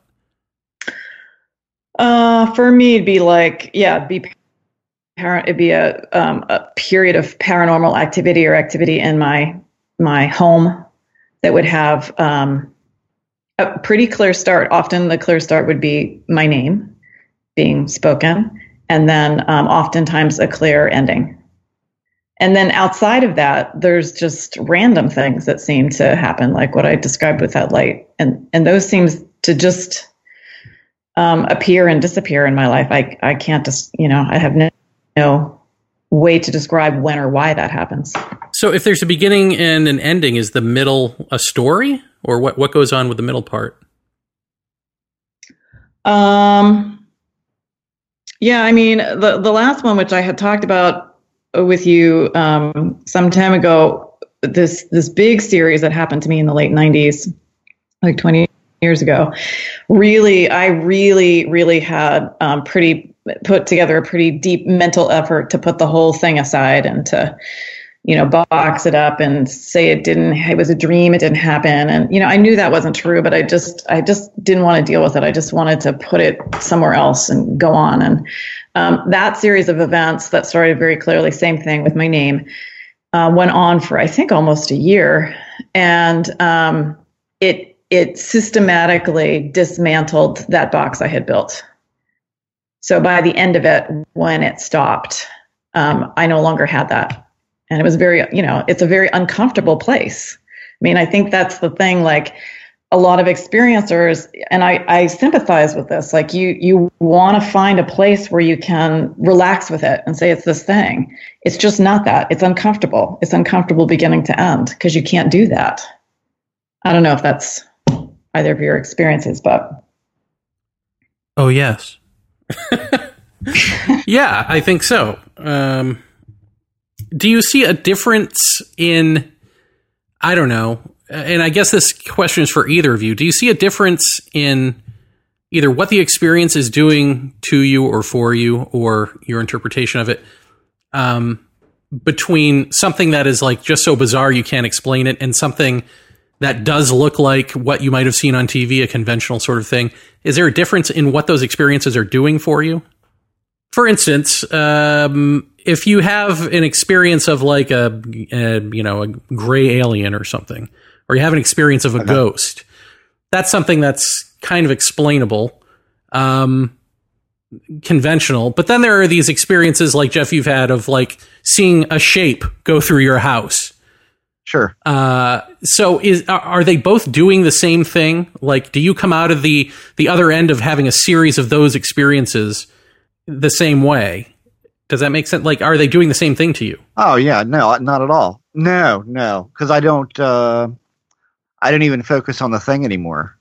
Uh, for me, it'd be like, yeah, it'd be it'd be a um, a period of paranormal activity or activity in my my home that would have um, a pretty clear start. Often the clear start would be my name being spoken, and then um, oftentimes a clear ending. And then outside of that, there's just random things that seem to happen, like what I described with that light. And and those seems to just um, appear and disappear in my life. I, I can't just, you know, I have no, no way to describe when or why that happens. So if there's a beginning and an ending, is the middle a story? Or what, what goes on with the middle part? Um, yeah, I mean, the, the last one, which I had talked about with you um, some time ago, this this big series that happened to me in the late nineties, like twenty years ago, really, I really, really had um, pretty put together a pretty deep mental effort to put the whole thing aside and to, you know, box it up and say it didn't, it was a dream, it didn't happen. And, you know, I knew that wasn't true, but I just, I just didn't want to deal with it. I just wanted to put it somewhere else and go on. And um, that series of events that started very clearly, same thing with my name, uh, went on for, I think, almost a year. And um, it, it systematically dismantled that box I had built. So by the end of it, when it stopped, um, I no longer had that. And it was very, you know, it's a very uncomfortable place. I mean, I think that's the thing, like a lot of experiencers, and I, I sympathize with this, like you, you want to find a place where you can relax with it and say it's this thing. It's just not that. It's uncomfortable. It's uncomfortable beginning to end because you can't do that. I don't know if that's either of your experiences, but. Oh, yes. Yeah, I think so. Um, do you see a difference in, I don't know, and I guess this question is for either of you. Do you see a difference in either what the experience is doing to you or for you, or your interpretation of it, um, between something that is like just so bizarre you can't explain it and something that does look like what you might have seen on T V, a conventional sort of thing? Is there a difference in what those experiences are doing for you? For instance, um, if you have an experience of like a, a, you know, a gray alien or something, or you have an experience of a okay. ghost, that's something that's kind of explainable, um, conventional. But then there are these experiences like, Jeff, you've had of like seeing a shape go through your house. Sure. Uh, so is are they both doing the same thing? Like, do you come out of the, the other end of having a series of those experiences the same way? Does that make sense? Like, are they doing the same thing to you? Oh, yeah. No, not at all. No, no. Because I don't, uh, I don't even focus on the thing anymore.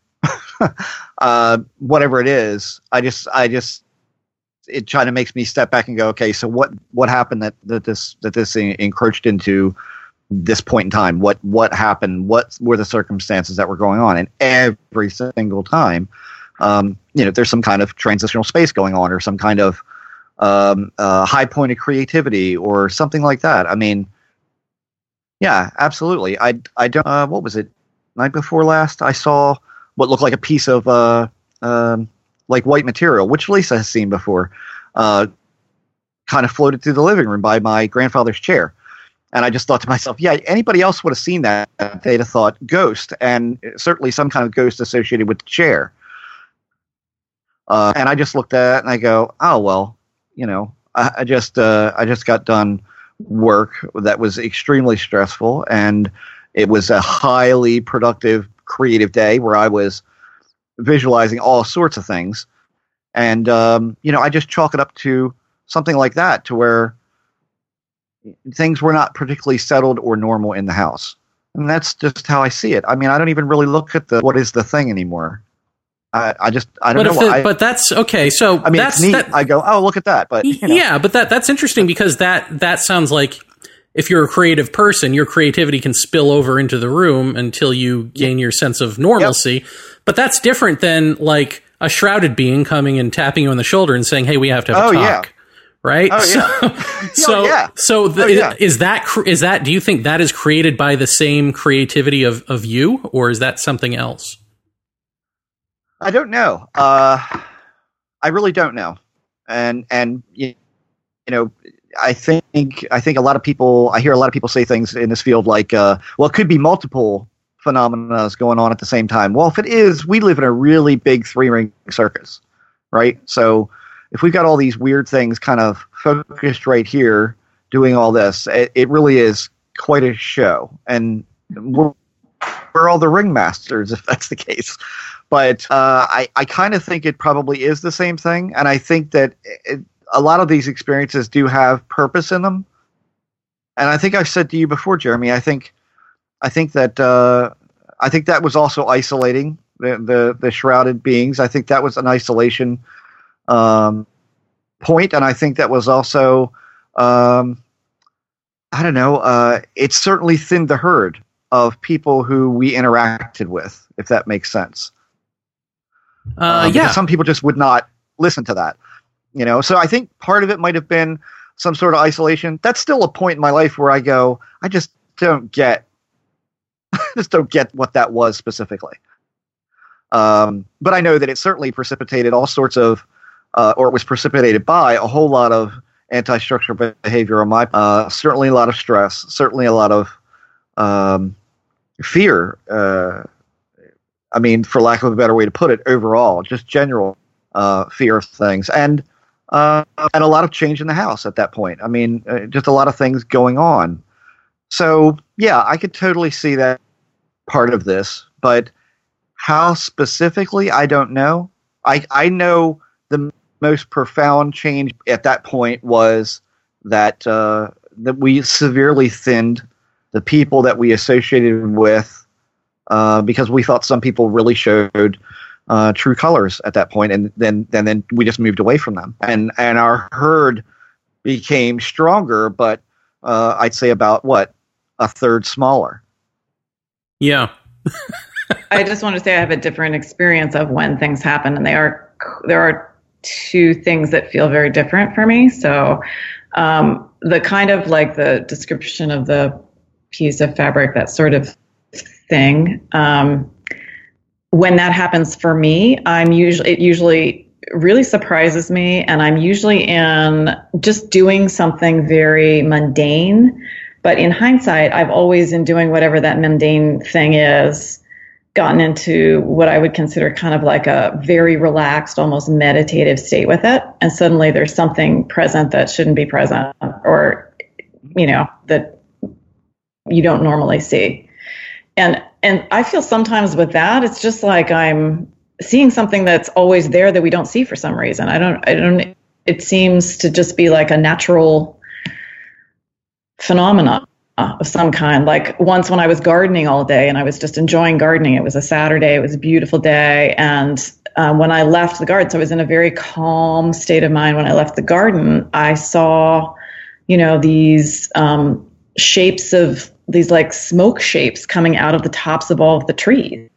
uh, whatever it is, I just, I just, it kind of makes me step back and go, okay, so what, what happened that, that this, that this thing encroached into this point in time? What, what happened? What were the circumstances that were going on? And every single time, um, you know, there's some kind of transitional space going on, or some kind of, um, uh, high point of creativity or something like that. I mean, yeah, absolutely. I, I don't, uh, what was it? Night before last, I saw what looked like a piece of, uh, um, like white material, which Lisa has seen before, uh, kind of floated through the living room by my grandfather's chair. And I just thought to myself, yeah, anybody else would have seen that. They'd have thought ghost, and certainly some kind of ghost associated with the chair. Uh, and I just looked at it and I go, oh, well, you know, I, I just uh, I just got done work that was extremely stressful, and it was a highly productive, creative day where I was visualizing all sorts of things. And, um, you know, I just chalk it up to something like that, to where things were not particularly settled or normal in the house. And that's just how I see it. I mean, I don't even really look at the what is the thing anymore. I, I just, I don't but know. If the, I, but that's okay. So I mean, that's it's neat. That, I go, oh, look at that. But you know. Yeah, but that that's interesting, because that that sounds like if you're a creative person, your creativity can spill over into the room until you gain your sense of normalcy. Yep. But that's different than like a shrouded being coming and tapping you on the shoulder and saying, "Hey, we have to have oh, a talk." Yeah. Right? Oh, yeah. So, so, yeah. so the, oh, yeah. is that is that? Do you think that is created by the same creativity of of you, or is that something else? I don't know. Uh, I really don't know. And and you know, I think I think a lot of people. I hear a lot of people say things in this field like, uh, "Well, it could be multiple phenomena going on at the same time." Well, if it is, we live in a really big three ring circus, right? So if we've got all these weird things kind of focused right here, doing all this, it, it really is quite a show, and we're, we're all the ringmasters if that's the case. But uh, I, I kind of think it probably is the same thing, and I think that it, a lot of these experiences do have purpose in them. And I think I've said to you before, Jeremy, I think I think that uh, I think that was also isolating the, the the shrouded beings. I think that was an isolation um, point, and I think that was also um, I don't know. Uh, it certainly thinned the herd of people who we interacted with, if that makes sense. Uh, uh, yeah, some people just would not listen to that, you know. So I think part of it might have been some sort of isolation. That's still a point in my life where I go, I just don't get, I just don't get what that was specifically. Um, but I know that it certainly precipitated all sorts of, uh, or it was precipitated by a whole lot of anti-structural behavior on my, uh, certainly a lot of stress, certainly a lot of um, fear. Uh, I mean, for lack of a better way to put it, overall, just general uh, fear of things, and uh, and a lot of change in the house at that point. I mean, uh, just a lot of things going on. So, yeah, I could totally see that part of this, but how specifically, I don't know. I I know the most profound change at that point was that uh, that we severely thinned the people that we associated with. Uh, because we thought some people really showed uh, true colors at that point, and then, then then we just moved away from them, and and our herd became stronger, but uh, I'd say about what a third smaller. Yeah. I just want to say I have a different experience of when things happen, and they are there are two things that feel very different for me. So um, the kind of like the description of the piece of fabric, that sort of thing. Um, when that happens for me, I'm usually, it usually really surprises me. And I'm usually in just doing something very mundane. But in hindsight, I've always, in doing whatever that mundane thing is, gotten into what I would consider kind of like a very relaxed, almost meditative state with it. And suddenly there's something present that shouldn't be present, or, you know, that you don't normally see. And and I feel sometimes with that, it's just like I'm seeing something that's always there that we don't see for some reason. I don't, I don't, it seems to just be like a natural phenomena of some kind. Like once when I was gardening all day and I was just enjoying gardening, it was a Saturday, it was a beautiful day. And um, when I left the garden, so I was in a very calm state of mind when I left the garden, I saw, you know, these um, shapes of, these like smoke shapes coming out of the tops of all of the trees.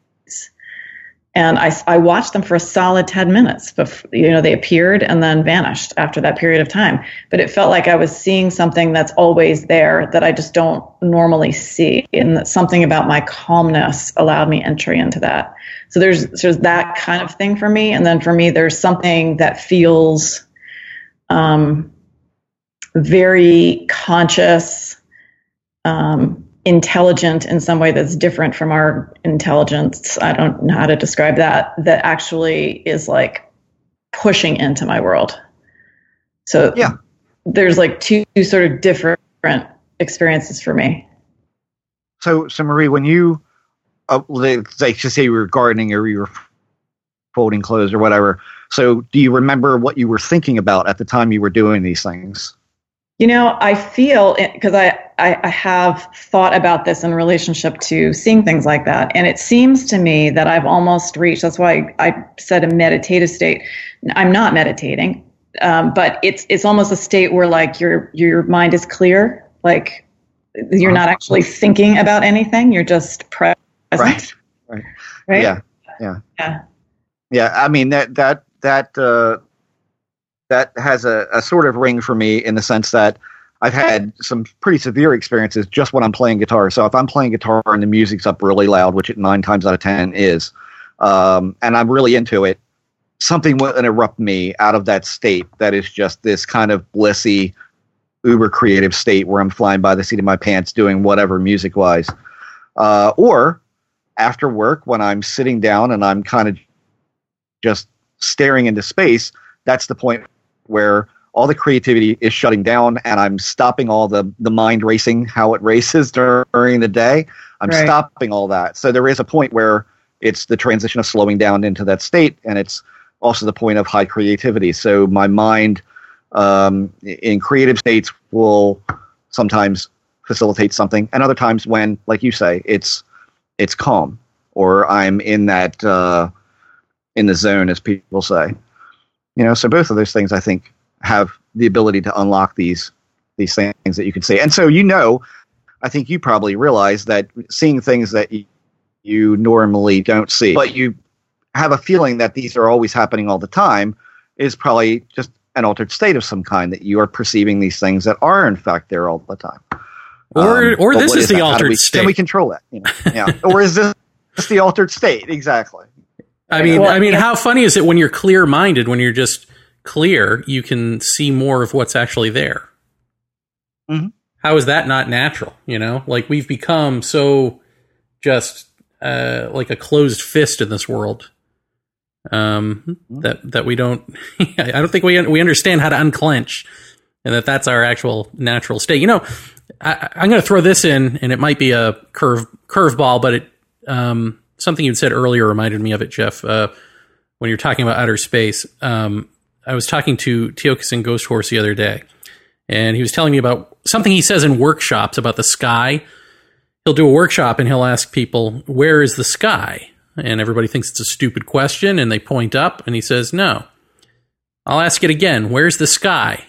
And I, I watched them for a solid ten minutes. Before, you know, they appeared and then vanished after that period of time. But it felt like I was seeing something that's always there that I just don't normally see. And that something about my calmness allowed me entry into that. So there's, there's that kind of thing for me. And then for me, there's something that feels um, very conscious, Um, intelligent in some way that's different from our intelligence. I don't know how to describe that. That actually is like pushing into my world. So yeah, there's like two sort of different experiences for me. So, so Marie, when you, uh, like, just say you were gardening or you were folding clothes or whatever. So, do you remember what you were thinking about at the time you were doing these things? You know, I feel, because I, I, I have thought about this in relationship to seeing things like that. And it seems to me that I've almost reached, that's why I, I said a meditative state. I'm not meditating, um, but it's it's almost a state where like your your mind is clear. Like you're not actually thinking about anything. You're just present. Right. Right. Right? Yeah. Yeah. Yeah. Yeah. I mean, that, that, that, uh, that has a, a sort of ring for me in the sense that I've had some pretty severe experiences just when I'm playing guitar. So if I'm playing guitar and the music's up really loud, which it nine times out of ten is, um, and I'm really into it, something will interrupt me out of that state that is just this kind of blissy, uber creative state where I'm flying by the seat of my pants doing whatever music-wise. Uh, or after work when I'm sitting down and I'm kind of just staring into space, that's the point where all the creativity is shutting down, and I'm stopping all the, the mind racing, how it races during the day. I'm Right. stopping all that. So there is a point where it's the transition of slowing down into that state, and it's also the point of high creativity. So my mind um, in creative states will sometimes facilitate something, and other times when, like you say, it's it's calm, or I'm in that uh, in the zone, as people say. You know, so both of those things, I think, have the ability to unlock these these things that you can see. And so, you know, I think you probably realize that seeing things that you, you normally don't see, but you have a feeling that these are always happening all the time, is probably just an altered state of some kind, that you are perceiving these things that are in fact there all the time. Or, Um, or but this what is the that? How do altered we, state. Can we control that? You know? Yeah. Or is this the altered state? Exactly. I mean, Well, I mean, yeah. how funny is it when you're clear-minded, when you're just clear, you can see more of what's actually there. Mhm. How is that not natural? You know, like we've become so just uh, like a closed fist in this world um, that that we don't. I don't think we we understand how to unclench, and that that's our actual natural state. You know, I, I'm going to throw this in, and it might be a curve curveball, but it. Um, Something you said earlier reminded me of it, Jeff. Uh, when you're talking about outer space, um, I was talking to Tiokasin Ghost Horse the other day, and he was telling me about something he says in workshops about the sky. He'll do a workshop and he'll ask people, "Where is the sky?" And everybody thinks it's a stupid question, and they point up, and he says, "No, I'll ask it again. Where's the sky?"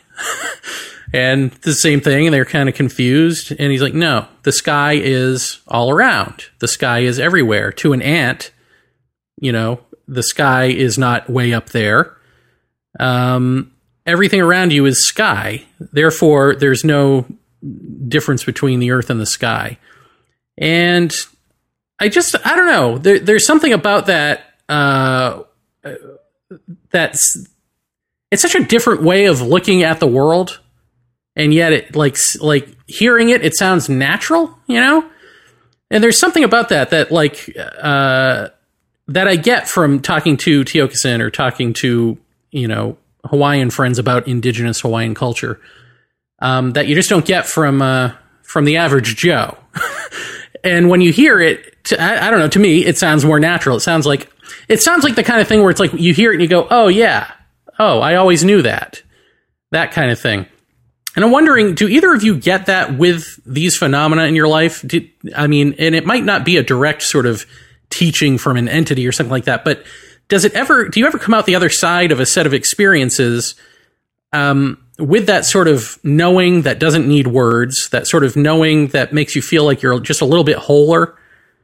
And the same thing, and they're kind of confused. And he's like, no, the sky is all around. The sky is everywhere. To an ant, you know, the sky is not way up there. Um, everything around you is sky. Therefore, there's no difference between the earth and the sky. And I just, I don't know. There, there's something about that uh, that's, it's such a different way of looking at the world. And yet, it like like hearing it, it sounds natural, you know. And there's something about that that like uh, that I get from talking to Tiokasin or talking to you know Hawaiian friends about indigenous Hawaiian culture um, that you just don't get from uh, from the average Joe. And when you hear it, to, I, I don't know. To me, it sounds more natural. It sounds like it sounds like the kind of thing where it's like you hear it and you go, "Oh yeah, oh I always knew that," that kind of thing. And I'm wondering, do either of you get that with these phenomena in your life? Did, I mean, and it might not be a direct sort of teaching from an entity or something like that, but does it ever, do you ever come out the other side of a set of experiences um, with that sort of knowing that doesn't need words, that sort of knowing that makes you feel like you're just a little bit wholer?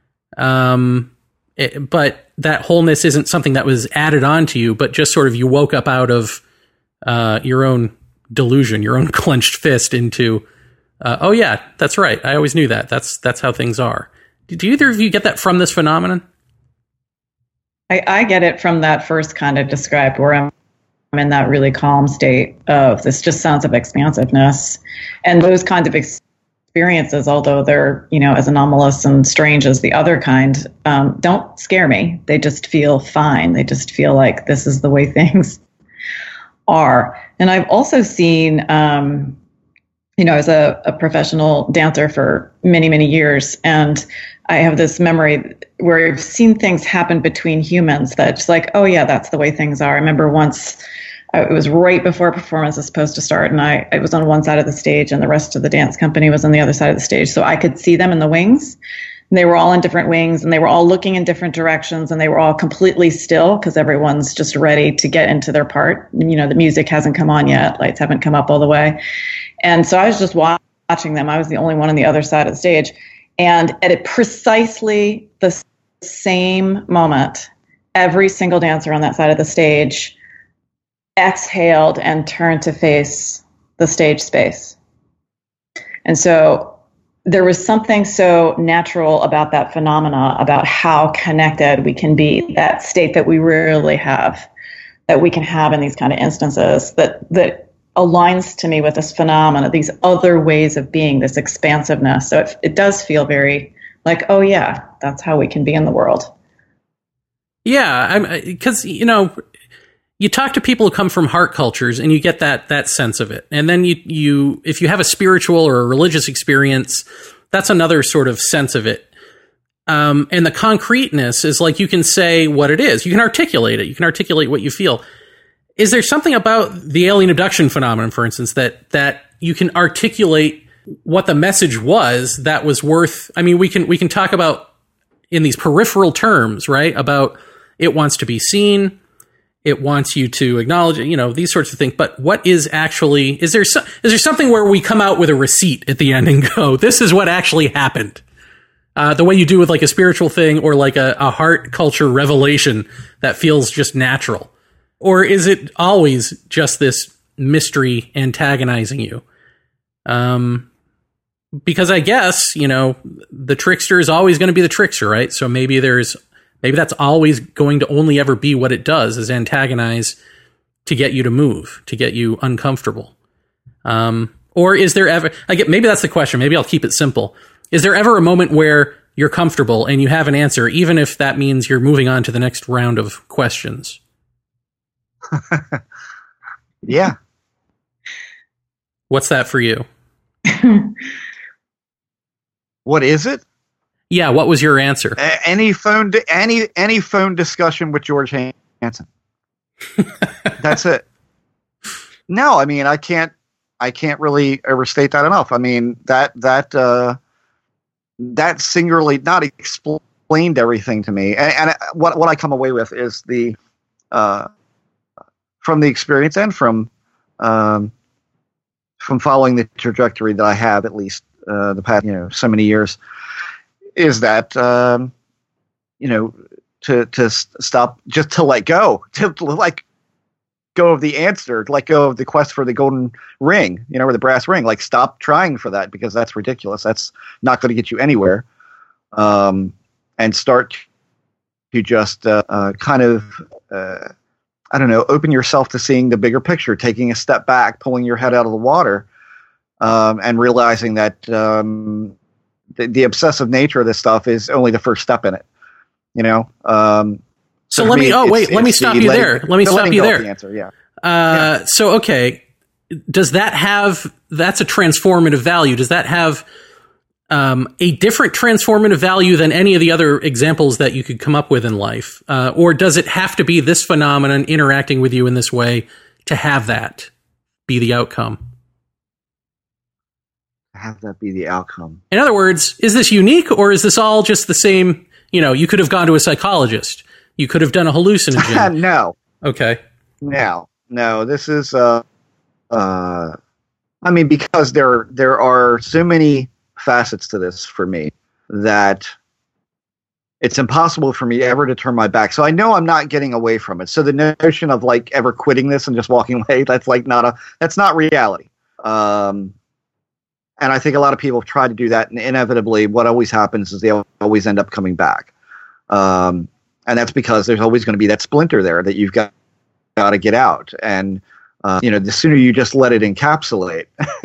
Um, it, but that wholeness isn't something that was added on to you, but just sort of you woke up out of uh, your own delusion, your own clenched fist into, uh, oh yeah, that's right. I always knew that. That's that's how things are. Do, do either of you get that from this phenomenon? I, I get it from that first kind of described, where I'm, I'm in that really calm state of this just sense of expansiveness, and those kinds of experiences, although they're you know as anomalous and strange as the other kind, um, don't scare me. They just feel fine. They just feel like this is the way things are. And I've also seen, um, you know, as a, a professional dancer for many, many years, and I have this memory where I've seen things happen between humans that's like, oh yeah, that's the way things are. I remember once, uh, it was right before a performance was supposed to start, and I, I was on one side of the stage and the rest of the dance company was on the other side of the stage. So I could see them in the wings. And they were all in different wings, and they were all looking in different directions, and they were all completely still because everyone's just ready to get into their part. You know, the music hasn't come on yet. Lights haven't come up all the way. And so I was just watching them. I was the only one on the other side of the stage. And at a precisely the same moment, every single dancer on that side of the stage exhaled and turned to face the stage space. And so there was something so natural about that phenomena, about how connected we can be, that state that we rarely have, that we can have in these kind of instances, that that aligns to me with this phenomena, these other ways of being, this expansiveness. So it, it does feel very like, oh yeah, that's how we can be in the world. Yeah, I'm because you know, you talk to people who come from heart cultures and you get that that sense of it. And then you you if you have a spiritual or a religious experience, that's another sort of sense of it. Um, and the concreteness is like you can say what it is. You can articulate it. You can articulate what you feel. Is there something about the alien abduction phenomenon, for instance, that that you can articulate what the message was that was worth? I mean, we can we can talk about in these peripheral terms, right? About it wants to be seen. It wants you to acknowledge, you know, these sorts of things. But what is actually, is there so, is there something where we come out with a receipt at the end and go, this is what actually happened? Uh, the way you do with like a spiritual thing or like a, a heart culture revelation that feels just natural? Or is it always just this mystery antagonizing you? Um, because I guess, you know, the trickster is always going to be the trickster, right? So maybe there's, maybe that's always going to only ever be what it does, is antagonize to get you to move, to get you uncomfortable. Um, or is there ever, I get, maybe that's the question. Maybe I'll keep it simple. Is there ever a moment where you're comfortable and you have an answer, even if that means you're moving on to the next round of questions? Yeah. What's that for you? What is it? Yeah, what was your answer? A- any phone, di- any any phone discussion with George Hansen. That's it. No, I mean, I can't, I can't really overstate that enough. I mean, that that uh, that singularly not explained everything to me, and, and what what I come away with is the uh, from the experience and from um, from following the trajectory that I have, at least uh, the past, you know, so many years. Is that, um, you know, to to stop, just to let go, to let go of the answer, to let go of the quest for the golden ring, you know, or the brass ring. Like, stop trying for that, because that's ridiculous. That's not going to get you anywhere. Um, and start to just uh, uh, kind of, uh, I don't know, open yourself to seeing the bigger picture, taking a step back, pulling your head out of the water, um, and realizing that um, The, the obsessive nature of this stuff is only the first step in it, you know? Um, so, so let me, me oh, wait, let me stop the you letting, there. Let me the stop you there. The answer, yeah. Uh, yeah. So, okay. Does that have, that's a transformative value. Does that have um, a different transformative value than any of the other examples that you could come up with in life? Uh, or does it have to be this phenomenon interacting with you in this way to have that be the outcome? Have that be the outcome. In other words, is this unique, or is this all just the same? You know, you could have gone to a psychologist. You could have done a hallucinogen. No. Okay. No, no, this is, uh, uh, I mean, because there, there are so many facets to this for me that it's impossible for me ever to turn my back. So I know I'm not getting away from it. So the notion of like ever quitting this and just walking away, that's like not a, that's not reality. Um, And I think a lot of people have tried to do that, and inevitably what always happens is they always end up coming back. Um, and that's because there's always going to be that splinter there that you've got, got to get out. And, uh, you know, the sooner you just let it encapsulate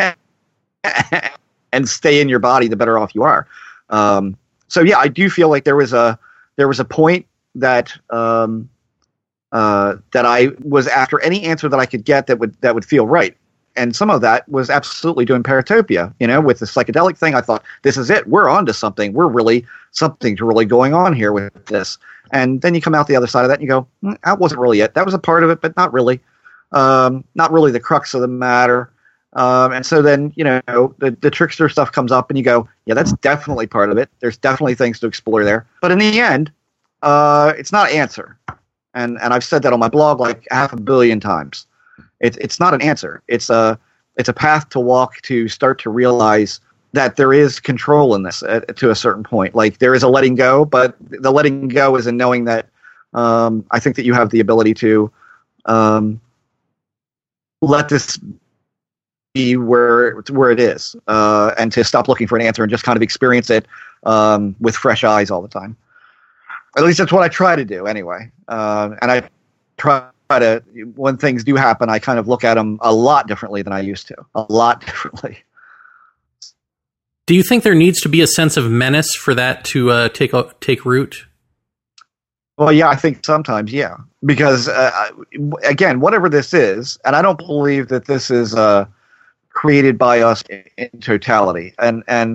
and stay in your body, the better off you are. Um, so, yeah, I do feel like there was a there was a point that um, uh, that I was after any answer that I could get that would that would feel right. And some of that was absolutely doing Paratopia, you know, with the psychedelic thing. I thought, this is it. We're on to something. We're really something to really going on here with this. And then you come out the other side of that and you go, mm, that wasn't really it. That was a part of it, but not really. Um, not really the crux of the matter. Um, and so then, you know, the, the trickster stuff comes up and you go, yeah, that's definitely part of it. There's definitely things to explore there. But in the end, uh, it's not an answer. And, and I've said that on my blog like half a billion times. It's it's not an answer. It's a it's a path to walk to start to realize that there is control in this at, to a certain point. Like there is a letting go, but the letting go is in knowing that um, I think that you have the ability to um, let this be where where it is, uh, and to stop looking for an answer and just kind of experience it um, with fresh eyes all the time. At least that's what I try to do, anyway. Uh, and I try. To, when things do happen, I kind of look at them a lot differently than I used to. A lot differently. Do you think there needs to be a sense of menace for that to uh, take take root? Well, yeah, I think sometimes, yeah, because uh, again, whatever this is, and I don't believe that this is uh, created by us in, in totality, and and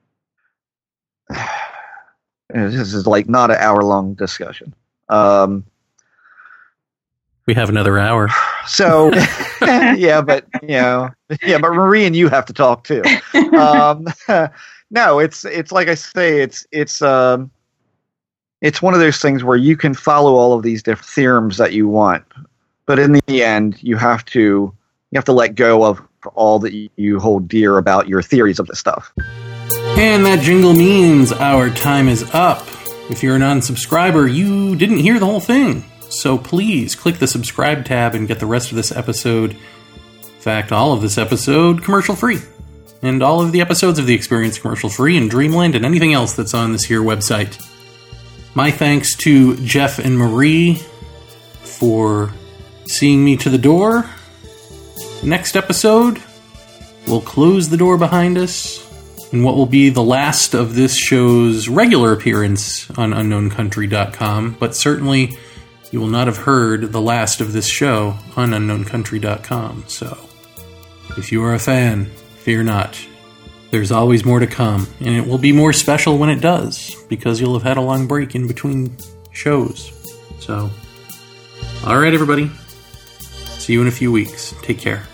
this is like not an hour long discussion. Um, we have another hour, so yeah, but you know, yeah, but Marie and you have to talk too. Um, no, it's it's like I say, it's it's. Um, It's one of those things where you can follow all of these different theorems that you want, but in the end, you have to you have to let go of all that you hold dear about your theories of this stuff. And that jingle means our time is up. If you're a non-subscriber, you didn't hear the whole thing, so please click the subscribe tab and get the rest of this episode. In fact, all of this episode commercial-free, and all of the episodes of The Experience commercial-free, and Dreamland, and anything else that's on this here website. My thanks to Jeff and Marie for seeing me to the door. Next episode, we'll close the door behind us in what will be the last of this show's regular appearance on unknown country dot com, but certainly you will not have heard the last of this show on unknown country dot com. So, if you are a fan, fear not. There's always more to come, and it will be more special when it does, because you'll have had a long break in between shows. So, alright everybody, see you in a few weeks. Take care.